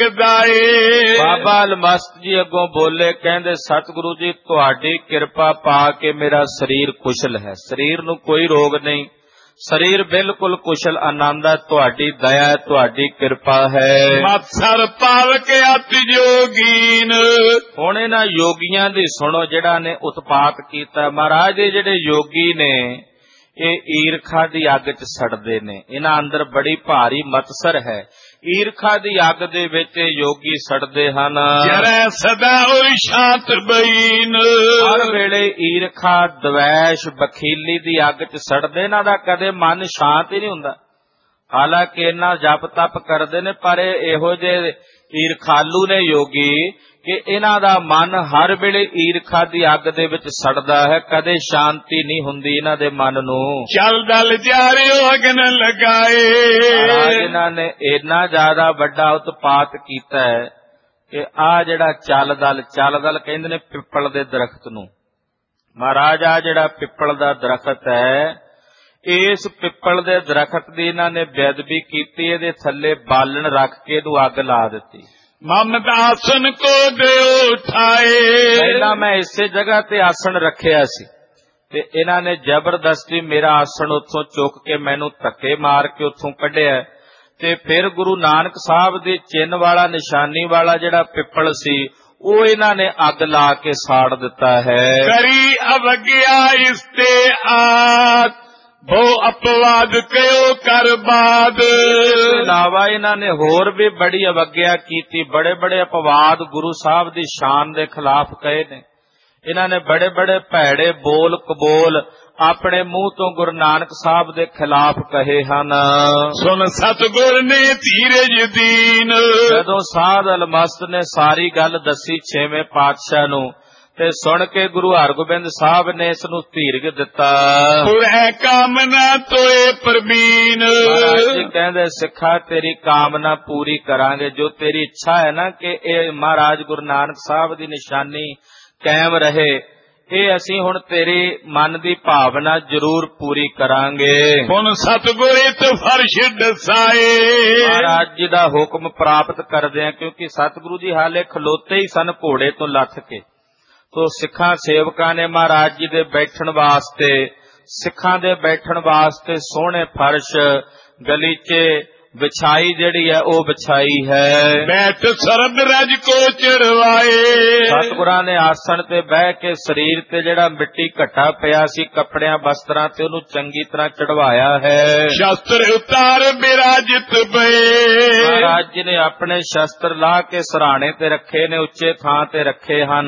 ਸੁਖਦਾਏ। ਬਾਬਾ ਅਲਮਸਤ ਜੀ ਅੱਗੋਂ ਬੋਲੇ, ਕਹਿੰਦੇ ਸਤਿਗੁਰੂ ਜੀ ਤੁਹਾਡੀ ਕਿਰਪਾ ਪਾ ਕੇ ਮੇਰਾ ਸਰੀਰ ਕੁਸ਼ਲ ਹੈ, ਸਰੀਰ ਨੂੰ ਕੋਈ ਰੋਗ ਨਹੀਂ, ਸਰੀਰ ਬਿਲਕੁਲ ਕੁਸ਼ਲ ਆਨੰਦ ਹੈ, ਤੁਹਾਡੀ ਦਇਆ ਹੈ, ਤੁਹਾਡੀ ਕਿਰਪਾ ਹੈ। ਮਤਸਰ ਪਾਵਕ ਅਤਿ ਜੋਗੀਨ, ਹੁਣ ਇਹਨਾਂ ਯੋਗੀਆਂ ਦੀ ਸੁਣੋ ਜਿਹੜਾ ਨੇ ਉਤਪਾਤ ਕੀਤਾ। ਮਹਾਰਾਜ ਦੇ ਜਿਹੜੇ ਯੋਗੀ ਨੇ ਇਹ ਈਰਖਾ ਦੀ ਅੱਗ 'ਚ ਸੜਦੇ ਨੇ, ਇਹਨਾਂ ਅੰਦਰ ਬੜੀ ਭਾਰੀ ਮਤਸਰ ਹੈ। ਈਰਖਾ ਦੀ ਅੱਗ ਦੇ ਵਿੱਚ ਯੋਗੀ ਸੜਦੇ ਹਨ। ਜਰੈ ਸਦਾ ਹੋਇ ਸ਼ਾਂਤ ਬਈਨ, ਹਰ ਵੇਲੇ ਈਰਖਾ, ਦਵੈਸ਼, ਬਖੀਲੀ ਦੀ ਅੱਗ 'ਚ ਸੜਦੇ, ਇਹਨਾਂ ਦਾ ਕਦੇ ਮਨ ਸ਼ਾਂਤ ਹੀ ਨਹੀਂ ਹੁੰਦਾ। ਹਾਲਾਂਕਿ ਇਹਨਾਂ ਜਪ ਤਪ ਕਰਦੇ ਨੇ ਪਰ ਇਹੋ ਜਿਹੇ ਈਰਖਾਲੂ ਨੇ ਯੋਗੀ ਕਿ ਇਹਨਾਂ ਦਾ ਮਨ ਹਰ ਵੇਲੇ ਈਰਖਾ ਦੀ ਅੱਗ ਦੇ ਵਿੱਚ ਸੜਦਾ ਹੈ, ਕਦੇ ਸ਼ਾਂਤੀ ਨਹੀਂ ਹੁੰਦੀ ਇਹਨਾਂ ਦੇ ਮਨ ਨੂੰ। ਚੱਲ ਦਲ ਜਾਰਿਓ ਅਗਨ ਲਗਾਏ, ਇਹਨਾਂ ਨੇ ਇੰਨਾ ਜ਼ਿਆਦਾ ਵੱਡਾ ਉਤਪਾਤ ਕੀਤਾ ਹੈ ਕਿ ਆ ਜਿਹੜਾ ਚੱਲ ਦਲ, ਚੱਲ ਦਲ ਕਹਿੰਦੇ ਨੇ ਪਿੱਪਲ ਦੇ ਦਰਖਤ ਨੂੰ। ਮਹਾਰਾਜ ਆ ਜਿਹੜਾ ਪਿੱਪਲ ਦਾ ਦਰਖਤ ਹੈ, ਇਸ ਪਿੱਪਲ ਦੇ ਦਰਖਤ ਦੀ ਇਹਨਾਂ ਨੇ ਬੇਅਦਬੀ ਕੀਤੀ, ਇਹਦੇ ਥੱਲੇ ਬਾਲਣ ਰੱਖ ਕੇ ਇਹਨੂੰ ਅੱਗ ਲਾ ਦਿੱਤੀ। ਮਮਤ ਆਸਨ ਕੋ ਦਿਓ ਉਠਾਏ, ਪਹਿਲਾਂ ਮੈਂ ਇਸੇ ਜਗ੍ਹਾ ਤੇ ਆਸਣ ਰੱਖਿਆ ਸੀ ਤੇ ਇਹਨਾਂ ਨੇ ਜ਼ਬਰਦਸਤੀ ਮੇਰਾ ਆਸਣ ਉੱਥੋਂ ਚੁੱਕ ਕੇ ਮੈਨੂੰ ਧੱਕੇ ਮਾਰ ਕੇ ਉੱਥੋਂ ਕੱਢਿਆ ਤੇ ਫਿਰ ਗੁਰੂ ਨਾਨਕ ਸਾਹਿਬ ਦੇ ਚਿੰਨ੍ਹ ਵਾਲਾ, ਨਿਸ਼ਾਨੀ ਵਾਲਾ ਜਿਹੜਾ ਪਿੱਪਲ ਸੀ ਉਹ ਇਹਨਾਂ ਨੇ ਅੱਗ ਲਾ ਕੇ ਸਾੜ ਦਿੱਤਾ ਹੈ। ਕਰੀ ਅਵਗਿਆ ਇਸ ਤੇ ਆਤ, ਭੋ ਅਪਵਾਦ ਕਿਉ ਕਰ ਬਾਦ। ਇਸ ਤੋਂ ਇਲਾਵਾ ਇਹਨਾਂ ਨੇ ਹੋਰ ਵੀ ਬੜੀ ਅਵਗਿਆ ਕੀਤੀ, ਬੜੇ ਬੜੇ ਅਪਵਾਦ ਗੁਰੂ ਸਾਹਿਬ ਦੀ ਸ਼ਾਨ ਦੇ ਖਿਲਾਫ ਕਹੇ ਨੇ। ਇਹਨਾਂ ਨੇ ਬੜੇ ਬੜੇ ਭੈੜੇ ਬੋਲ ਕਬੋਲ ਆਪਣੇ ਮੂੰਹ ਤੋਂ ਗੁਰੂ ਨਾਨਕ ਸਾਹਿਬ ਦੇ ਖਿਲਾਫ ਕਹੇ ਹਨ। ਸੁਨ ਸਤਿਗੁਰ ਨੇ ਧੀਰਜ ਦੀਨ, ਜਦੋਂ ਸਾਧ ਅਲਮਸਤ ਨੇ ਸਾਰੀ ਗੱਲ ਦੱਸੀ ਛੇਵੇਂ ਪਾਤਸ਼ਾਹ ਨੂੰ ਤੇ ਸੁਣ ਕੇ ਗੁਰੂ ਹਰਗੋਬਿੰਦ ਸਾਹਿਬ ਨੇ ਇਸ ਨੂੰ ਧੀਰਜ ਦਿੱਤਾ। ਪੁਰੈ ਕਾਮਨਾ ਤੋਏ ਪ੍ਰਬੀਨ, ਮਹਾਰਾਜ ਜੀ ਕਹਿੰਦੇ ਸਿੱਖਾ ਤੇਰੀ ਕਾਮਨਾ ਪੂਰੀ ਕਰਾਂਗੇ, ਜੋ ਤੇਰੀ ਇੱਛਾ ਹੈ ਨਾ ਕਿ ਇਹ ਮਹਾਰਾਜ ਗੁਰੂ ਨਾਨਕ ਸਾਹਿਬ ਦੀ ਨਿਸ਼ਾਨੀ ਕਾਇਮ ਰਹੇ, ਇਹ ਅਸੀਂ ਹੁਣ ਤੇਰੀ ਮਨ ਦੀ ਭਾਵਨਾ ਜ਼ਰੂਰ ਪੂਰੀ ਕਰਾਂਗੇ। ਹੁਣ ਸਤਿਗੁਰ ਇਤ ਫਰਸ਼ ਦਸਾਏ, ਮਹਾਰਾਜ ਜੀ ਦਾ ਹੁਕਮ ਪ੍ਰਾਪਤ ਕਰਦੇ ਆ, ਕਿਉਂਕਿ ਸਤਿਗੁਰੂ ਜੀ ਹਾਲੇ ਖਲੋਤੇ ਹੀ ਸਨ ਘੋੜੇ ਤੋਂ ਲੱਥ ਕੇ। ਤੋ ਸਿੱਖਾਂ ਸੇਵਕਾਂ ਨੇ ਮਹਾਰਾਜ ਜੀ ਦੇ ਬੈਠਣ ਵਾਸਤੇ, ਸਿੱਖਾਂ ਦੇ ਬੈਠਣ ਵਾਸਤੇ ਸੋਹਣੇ ਫਰਸ਼, ਗਲੀਚੇ, ਵਿਛਾਈ ਜਿਹੜੀ ਹੈ ਉਹ ਵਿਛਾਈ ਹੈ। ਬੈਠ ਸਰਬ ਰਜ ਕੋ ਚੜਵਾਏ, ਸਤਿਗੁਰਾਂ ਨੇ ਆਸਣ ਤੇ ਬਹਿ ਕੇ ਸਰੀਰ ਤੇ ਜਿਹੜਾ ਮਿੱਟੀ ਘੱਟਾ ਪਿਆ ਸੀ ਕੱਪੜਿਆਂ ਵਸਤਰਾਂ ਤੇ ਉਹਨੂੰ ਚੰਗੀ ਤਰ੍ਹਾਂ ਚੜਵਾਇਆ ਹੈ। ਸ਼ਸਤਰ ਉਤਾਰ ਬਿਰਾਜਿਤ ਪਏ, ਮਹਾਰਾਜ ਜੀ ਨੇ ਆਪਣੇ ਸ਼ਸਤਰ ਲਾ ਕੇ ਸਰਾਣੇ ਤੇ ਰੱਖੇ ਨੇ, ਉੱਚੇ ਥਾਂ ਤੇ ਰੱਖੇ ਹਨ।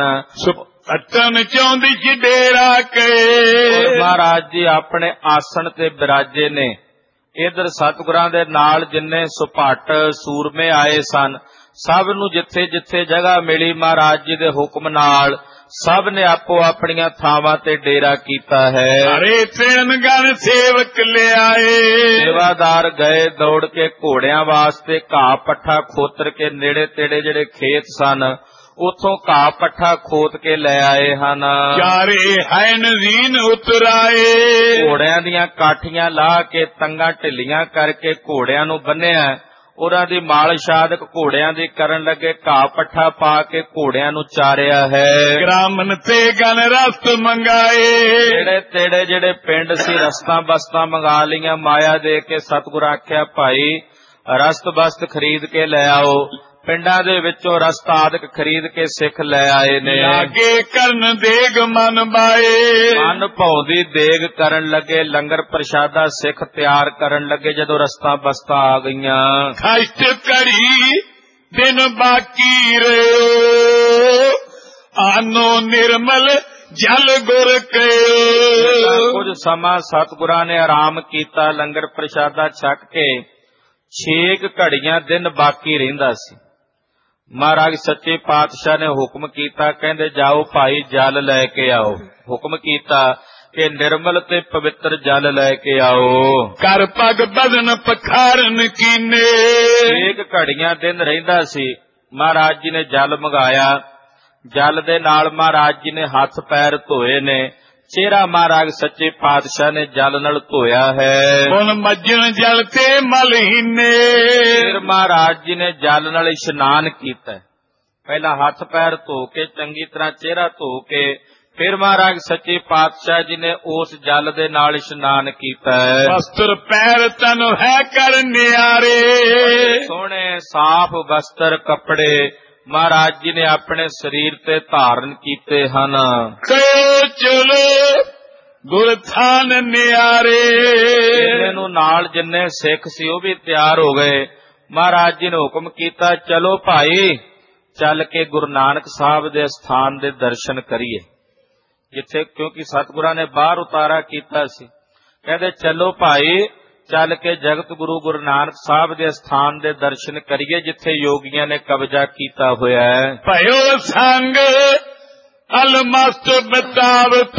ਅਟਨ ਚਾਹੁੰਦੀ ਸੀ ਡੇਰਾ ਕੇ, ਮਹਾਰਾਜ ਜੀ ਆਪਣੇ ਆਸਣ ਤੇ ਬਿਰਾਜੇ ਨੇ। ਇਧਰ ਸਤਿਗੁਰਾਂ ਦੇ ਨਾਲ ਜਿੰਨੇ ਸੁਭਾਟ ਸੂਰਮੇ ਆਏ ਸਨ, ਸਭ ਨੂੰ ਜਿੱਥੇ ਜਿੱਥੇ ਜਗ੍ਹਾ ਮਿਲੀ ਮਹਾਰਾਜ ਜੀ ਦੇ ਹੁਕਮ ਨਾਲ ਸਭ ਨੇ ਆਪੋ ਆਪਣੀਆਂ ਥਾਵਾਂ ਤੇ ਡੇਰਾ ਕੀਤਾ ਹੈ। ਹਰੇ ਤ੍ਰਿਣ ਗਣ ਸੇਵਕ ਲਿਆਏ, ਸੇਵਾਦਾਰ ਗਏ ਦੌੜ ਕੇ ਘੋੜਿਆਂ ਵਾਸਤੇ ਘਾਹ ਪੱਠਾ ਖੋਤਰ ਕੇ, ਨੇੜੇ ਤੇੜੇ ਜਿਹੜੇ ਖੇਤ ਸਨ ਉਥੋਂ ਘਾਹ ਪੱਠਾ ਖੋਤ ਕੇ ਲੈ ਆਏ ਹਨ। ਚਾਰੇ ਹੈ ਨਜ਼ੀਨ ਉਤਰਾਏ, ਘੋੜਿਆਂ ਦੀਆਂ ਕਾਠੀਆਂ ਲਾ ਕੇ ਤੰਗਾਂ ਢਿੱਲੀਆਂ ਕਰਕੇ ਘੋੜਿਆਂ ਨੂੰ ਬੰਨਿਆ। ਉਹਨਾਂ ਦੀ ਮਾਲ ਸ਼ਾਦਕ ਘੋੜਿਆਂ ਦੀ ਕਰਨ ਲੱਗੇ, ਘਾਹ ਪੱਠਾ ਪਾ ਕੇ ਘੋੜਿਆਂ ਨੂੰ ਚਾਰਿਆ ਹੈ। ਗ੍ਰਾਮਨ ਤੇ ਗਨ ਰਸਤ ਮੰਗਾਏ, ਜਿਹੜੇ ਤੇੜੇ ਜਿਹੜੇ ਪਿੰਡ ਸੀ ਰਸਤਾਂ ਬਸਤਾਂ ਮੰਗਾ ਲਈਆਂ। ਮਾਇਆ ਦੇ ਕੇ ਸਤਿਗੁਰ ਆਖਿਆ ਭਾਈ ਰਸਤ ਬਸਤ ਖਰੀਦ ਕੇ ਲੈ ਆਓ। ਪਿੰਡਾਂ ਦੇ ਵਿੱਚੋਂ ਰਸਤ ਆਦਿਕ ਖਰੀਦ ਕੇ ਸਿੱਖ ਲੈ ਆਏ ਨੇ। ਲਾਗੇ ਕਰਨ ਦੇਗ ਮਨ ਬਾਏ, ਮਨ ਭਾਉਂਦੀ ਦੇਗ ਕਰਨ ਲੱਗੇ, ਲੰਗਰ ਪ੍ਰਸ਼ਾਦਾ ਸਿੱਖ ਤਿਆਰ ਕਰਨ ਲੱਗੇ। ਜਦੋਂ ਰਸਤਾਂ ਬਸਤਾਂ ਆ ਗਈਆਂ, ਖਸ਼ਟ ਘੜੀ ਦਿਨ ਬਾਕੀ ਰਿਓ, ਆਨੋ ਨਿਰਮਲ ਜਲ ਗੁਰ ਕਇਓ। ਕੁਝ ਸਮਾਂ ਸਤਿਗੁਰਾਂ ਨੇ ਆਰਾਮ ਕੀਤਾ, ਲੰਗਰ ਪ੍ਰਸ਼ਾਦਾ ਛਕ ਕੇ ਛੇ ਘੜੀਆਂ ਦਿਨ ਬਾਕੀ ਰਹਿੰਦਾ ਸੀ। ਮਹਾਰਾਜ ਸੱਚੇ ਪਾਤਸ਼ਾਹ ਨੇ ਹੁਕਮ ਕੀਤਾ, ਕਹਿੰਦੇ ਜਾਓ ਭਾਈ ਜਲ ਲੈ ਕੇ ਆਓ। ਹੁਕਮ ਕੀਤਾ ਕਿ ਨਿਰਮਲ ਤੇ ਪਵਿੱਤਰ ਜਲ ਲੈ ਕੇ ਆਓ। ਕਰ ਪਗ ਬਦਨ ਪਖਾਰਨ ਕੀਨੇ, ਛੇ ਘੜੀਆਂ ਦਿਨ ਰਹਿੰਦਾ ਸੀ। ਮਹਾਰਾਜ ਜੀ ਨੇ ਜਲ ਮੰਗਾਇਆ। ਜਲ ਦੇ ਨਾਲ ਮਹਾਰਾਜ ਜੀ ਨੇ ਹੱਥ ਪੈਰ ਧੋਏ ਨੇ। ਚਿਹਰਾ ਮਹਾਰਾਜ ਸੱਚੇ ਪਾਤਸ਼ਾਹ ਨੇ ਜਲ ਨਾਲ ਧੋਇਆ ਹੈ। ਹੁਣ ਮੱਜਣ ਜਲ ਤੇ ਮਲਹੀਨੇ, ਫਿਰ ਮਹਾਰਾਜ ਜੀ ਨੇ ਜਲ ਨਾਲ ਇਸ਼ਨਾਨ ਕੀਤਾ। ਪਹਿਲਾਂ ਹੱਥ ਪੈਰ ਧੋ ਕੇ ਚੰਗੀ ਤਰ੍ਹਾਂ ਚਿਹਰਾ ਧੋ ਕੇ ਫਿਰ ਮਹਾਰਾਜ ਸੱਚੇ ਪਾਤਸ਼ਾਹ ਜੀ ਨੇ ਉਸ ਜਲ ਦੇ ਨਾਲ ਇਸ਼ਨਾਨ ਕੀਤਾ। ਵਸਤਰ ਪੈਰ ਤਨ ਹੈ ਕਰ ਨਿਆਰੇ, ਸੋਹਣੇ ਸਾਫ਼ ਵਸਤਰ ਕੱਪੜੇ ਮਹਾਰਾਜ ਜੀ ਨੇ ਆਪਣੇ ਸਰੀਰ ਤੇ ਧਾਰਨ ਕੀਤੇ ਹਨ। ਕਯੋ ਚਲੋ ਗੁਰ ਥਾਨ ਨਿਆਰੇ, ਇਹਨੂੰ ਨਾਲ ਜਿੰਨੇ ਸਿੱਖ ਸੀ ਉਹ ਵੀ ਤਿਆਰ ਹੋ ਗਏ। ਮਹਾਰਾਜ ਜੀ ਨੇ ਹੁਕਮ ਕੀਤਾ ਚਲੋ ਭਾਈ ਚੱਲ ਕੇ ਗੁਰੂ ਨਾਨਕ ਸਾਹਿਬ ਦੇ ਸਥਾਨ ਦੇ ਦਰਸ਼ਨ ਕਰੀਏ। ਜਿੱਥੇ ਕਿਉਂਕਿ ਸਤਿਗੁਰਾਂ ਨੇ ਬਾਹਰ ਉਤਾਰਾ ਕੀਤਾ ਸੀ, ਕਹਿੰਦੇ ਚਲੋ ਭਾਈ ਚੱਲ ਕੇ ਜਗਤ ਗੁਰੂ ਗੁਰੂ ਨਾਨਕ ਸਾਹਿਬ ਦੇ ਸਥਾਨ ਦੇ ਦਰਸ਼ਨ ਕਰੀਏ ਜਿੱਥੇ ਯੋਗੀਆਂ ਨੇ ਕਬਜ਼ਾ ਕੀਤਾ ਹੋਇਆ ਹੈ। ਭਇਓ ਸੰਗ ਅਲਮਸਤ ਬਤਾਵਤ,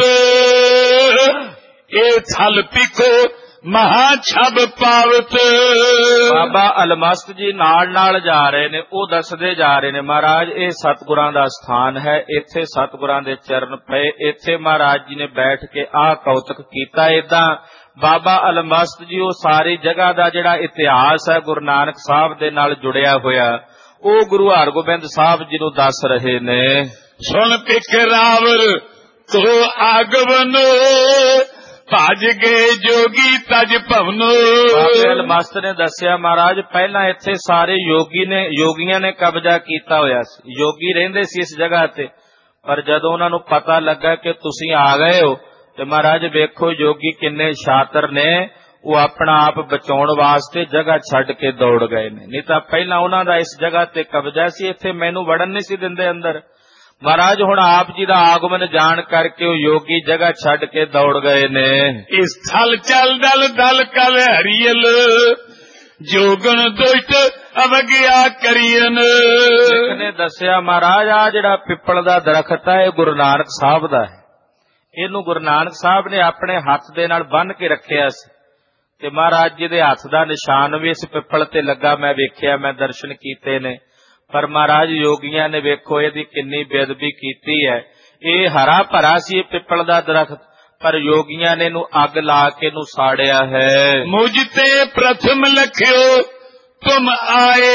ਇਹ ਥਲ ਪਿਖੋ ਮਹਾ ਛਬ ਪਾਵਤ। ਬਾਬਾ ਅਲਮਸਤ ਜੀ ਨਾਲ ਨਾਲ ਜਾ ਰਹੇ ਨੇ, ਉਹ ਦੱਸਦੇ ਜਾ ਰਹੇ ਨੇ ਮਹਾਰਾਜ ਇਹ ਸਤਿਗੁਰਾਂ ਦਾ ਸਥਾਨ ਹੈ, ਇੱਥੇ ਸਤਿਗੁਰਾਂ ਦੇ ਚਰਨ ਪਏ, ਇੱਥੇ ਮਹਾਰਾਜ ਜੀ ਨੇ ਬੈਠ ਕੇ ਆਹ ਕੌਤਕ ਕੀਤਾ। ਏਦਾਂ ਬਾਬਾ ਅਲਮਸਤ ਜੀ ਉਹ ਸਾਰੀ ਜਗ੍ਹਾ ਦਾ ਜਿਹੜਾ ਇਤਿਹਾਸ ਹੈ ਗੁਰੂ ਨਾਨਕ ਸਾਹਿਬ ਦੇ ਨਾਲ ਜੁੜਿਆ ਹੋਇਆ ਉਹ ਗੁਰੂ ਹਰਗੋਬਿੰਦ ਸਾਹਿਬ ਜੀ ਨੂੰ ਦੱਸ ਰਹੇ ਨੇ। ਸੁਣ ਪਿਖ ਰਾਵਰ ਤੋ ਆਗਵਨ, ਭਜ ਗਏ ਜੋਗੀ ਤਜ ਭਵਨੋ। ਬਾਬਾ ਅਲਮਸਤ ਨੇ ਦੱਸਿਆ ਮਹਾਰਾਜ ਪਹਿਲਾਂ ਇੱਥੇ ਸਾਰੇ ਯੋਗੀ ਨੇ ਯੋਗੀਆਂ ਨੇ ਕਬਜ਼ਾ ਕੀਤਾ ਹੋਇਆ ਸੀ, ਯੋਗੀ ਰਹਿੰਦੇ ਸੀ ਇਸ ਜਗ੍ਹਾ ਤੇ, ਪਰ ਜਦੋਂ ਉਹਨਾਂ ਨੂੰ ਪਤਾ ਲੱਗਾ ਕਿ ਤੁਸੀਂ ਆ ਗਏ ਹੋ ਤੇ ਮਹਾਰਾਜ ਵੇਖੋ ਯੋਗੀ ਕਿੰਨੇ ਸ਼ਾਤਰ ਨੇ, ਉਹ ਆਪਣਾ ਆਪ ਬਚਾਉਣ ਵਾਸਤੇ ਜਗ੍ਹਾ ਛੱਡ ਕੇ ਦੌੜ ਗਏ ਨੇ। ਨਹੀਂ ਤਾਂ ਪਹਿਲਾਂ ਉਹਨਾਂ ਦਾ ਇਸ ਜਗ੍ਹਾ ਤੇ ਕਬਜ਼ਾ ਸੀ, ਇੱਥੇ ਮੈਨੂੰ ਵੜਨ ਨਹੀਂ ਸੀ ਦਿੰਦੇ ਅੰਦਰ। ਮਹਾਰਾਜ ਹੁਣ ਆਪ ਜੀ ਦਾ ਆਗਮਨ ਜਾਣ ਕਰਕੇ ਉਹ ਯੋਗੀ ਜਗ੍ਹਾ ਛੱਡ ਕੇ ਦੌੜ ਗਏ ਨੇ। ਇਸ ਥਲ ਚਲ ਦਲ ਦਲ ਕਲ ਹਰੀਅਲ, ਜੋਗਣ ਦੁਸ਼ਟ ਅਵਗਿਆ ਕਰੀਨ। ਸਿੱਖ ਨੇ ਦੱਸਿਆ ਮਹਾਰਾਜ ਆ ਜਿਹੜਾ ਪਿੱਪਲ ਦਾ ਦਰਖਤ ਹੈ ਇਹ ਗੁਰੂ ਨਾਨਕ ਸਾਹਿਬ ਦਾ ਹੈ, ਇਹਨੂੰ ਗੁਰੂ ਨਾਨਕ ਸਾਹਿਬ ਨੇ ਆਪਣੇ ਹੱਥ ਦੇ ਨਾਲ ਬੰਨ੍ਹ ਕੇ ਰੱਖਿਆ ਸੀ ਤੇ ਮਹਾਰਾਜ ਜੀ ਦੇ ਹੱਥ ਦਾ ਨਿਸ਼ਾਨ ਵੀ ਇਸ ਪਿੱਪਲ ਤੇ ਲੱਗਾ, ਮੈਂ ਵੇਖਿਆ, ਮੈਂ ਦਰਸ਼ਨ ਕੀਤੇ ਨੇ। ਪਰ ਮਹਾਰਾਜ ਯੋਗੀਆਂ ਨੇ ਵੇਖੋ ਇਹਦੀ ਕਿੰਨੀ ਬੇਅਦਬੀ ਕੀਤੀ ਹੈ। ਇਹ ਹਰਾ ਭਰਾ ਸੀ ਇਹ ਪਿੱਪਲ ਦਾ ਦਰਖਤ, ਪਰ ਯੋਗੀਆਂ ਨੇ ਇਹਨੂੰ ਅੱਗ ਲਾ ਕੇ ਇਹਨੂੰ ਸਾੜਿਆ ਹੈ। ਮੁਝ ਤੇ ਪ੍ਰਥਮ ਲਖਿਓ ਤੁਮ ਆਏ,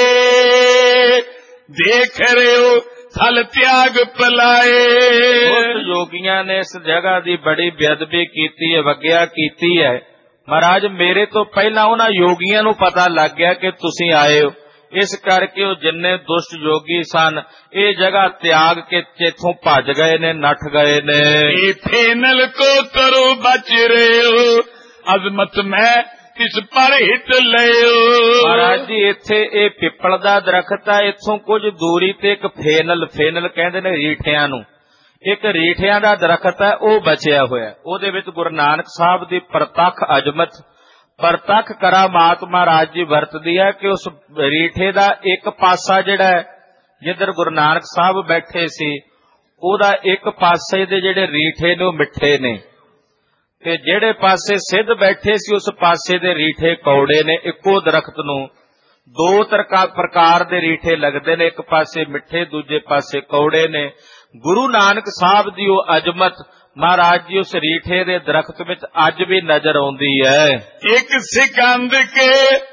ਦੇਖ ਰਹੇ ਹੋ ਥਲ ਤਿਆਗ ਪਲਾਏ। ਉਸ ਯੋਗੀਆਂ ਨੇ ਇਸ ਜਗ੍ਹਾ ਦੀ ਬੜੀ ਬੇਅਦਬੀ ਕੀਤੀ ਹੈ, ਵਗਿਆ ਕੀਤੀ ਹੈ। ਮਹਾਰਾਜ ਮੇਰੇ ਤੋਂ ਪਹਿਲਾਂ ਉਹਨਾਂ ਯੋਗੀਆਂ ਨੂੰ ਪਤਾ ਲੱਗ ਗਿਆ ਕਿ ਤੁਸੀਂ ਆਏ ਹੋ, ਇਸ ਕਰਕੇ ਉਹ ਜਿੰਨੇ ਦੁਸ਼ਟ ਯੋਗੀ ਸਨ ਇਹ ਜਗ੍ਹਾ ਤਿਆਗ ਕੇ ਇੱਥੋਂ ਭੱਜ ਗਏ ਨੇ, ਨੱਠ ਗਏ ਨੇ। ਇਹ ਫੇਨਲ ਕੋ ਕਰੋ ਬਚ ਰਹੇ ਹੋ, ਅਜ਼ਮਤ ਮੈਂ ਇਸ ਪਰ ਹਿੱਤ ਲਿਓ। ਮਹਾਰਾਜ ਜੀ ਇੱਥੇ ਇਹ ਪਿੱਪਲ ਦਾ ਦਰਖਤ ਹੈ, ਇੱਥੋਂ ਕੁਝ ਦੂਰੀ ਤੇ ਇੱਕ ਫੇਨਲ, ਫੇਨਲ ਕਹਿੰਦੇ ਨੇ ਰੀਠਿਆਂ ਨੂੰ, ਇੱਕ ਰੀਠਿਆਂ ਦਾ ਦਰਖਤ ਹੈ, ਉਹ ਬਚਿਆ ਹੋਇਆ। ਉਹਦੇ ਵਿੱਚ ਗੁਰੂ ਨਾਨਕ ਸਾਹਿਬ ਦੀ ਪ੍ਰਤੱਖ ਅਜ਼ਮਤ, ਪ੍ਰਤੱਖ ਕਰਾਮਾਤ ਮਹਾਰਾਜ ਜੀ ਵਰਤਦੀ ਹੈ ਕਿ ਉਸ ਰੀਠੇ ਦਾ ਇੱਕ ਪਾਸਾ ਜਿਹੜਾ ਹੈ ਜਿੱਧਰ ਗੁਰੂ ਨਾਨਕ ਸਾਹਿਬ ਬੈਠੇ ਸੀ, ਉਹਦਾ ਇੱਕ ਪਾਸੇ ਦੇ ਜਿਹੜੇ ਰੀਠੇ ਨੇ ਉਹ ਮਿੱਠੇ ਨੇ, ਤੇ ਜਿਹੜੇ ਪਾਸੇ ਸਿੱਧ ਬੈਠੇ ਸੀ ਉਸ ਪਾਸੇ ਦੇ ਰੀਠੇ ਕੌੜੇ ਨੇ। ਇੱਕੋ ਦਰਖਤ ਨੂੰ ਦੋ ਪ੍ਰਕਾਰ ਦੇ ਰੀਠੇ ਲੱਗਦੇ ਨੇ, ਇੱਕ ਪਾਸੇ ਮਿੱਠੇ, ਦੂਜੇ ਪਾਸੇ ਕੌੜੇ ਨੇ। ਗੁਰੂ ਨਾਨਕ ਸਾਹਿਬ ਦੀ ਉਹ ਅਜ਼ਮਤ ਮਹਾਰਾਜ ਜੀ ਉਸ ਰੀਠੇ ਦੇ ਦਰਖਤ ਵਿੱਚ ਅੱਜ ਵੀ ਨਜ਼ਰ ਆਉਂਦੀ ਹੈ। ਇੱਕ ਸਿਕੰਦ ਕੇ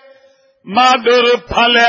ਮਾਧੁਰ ਫਲ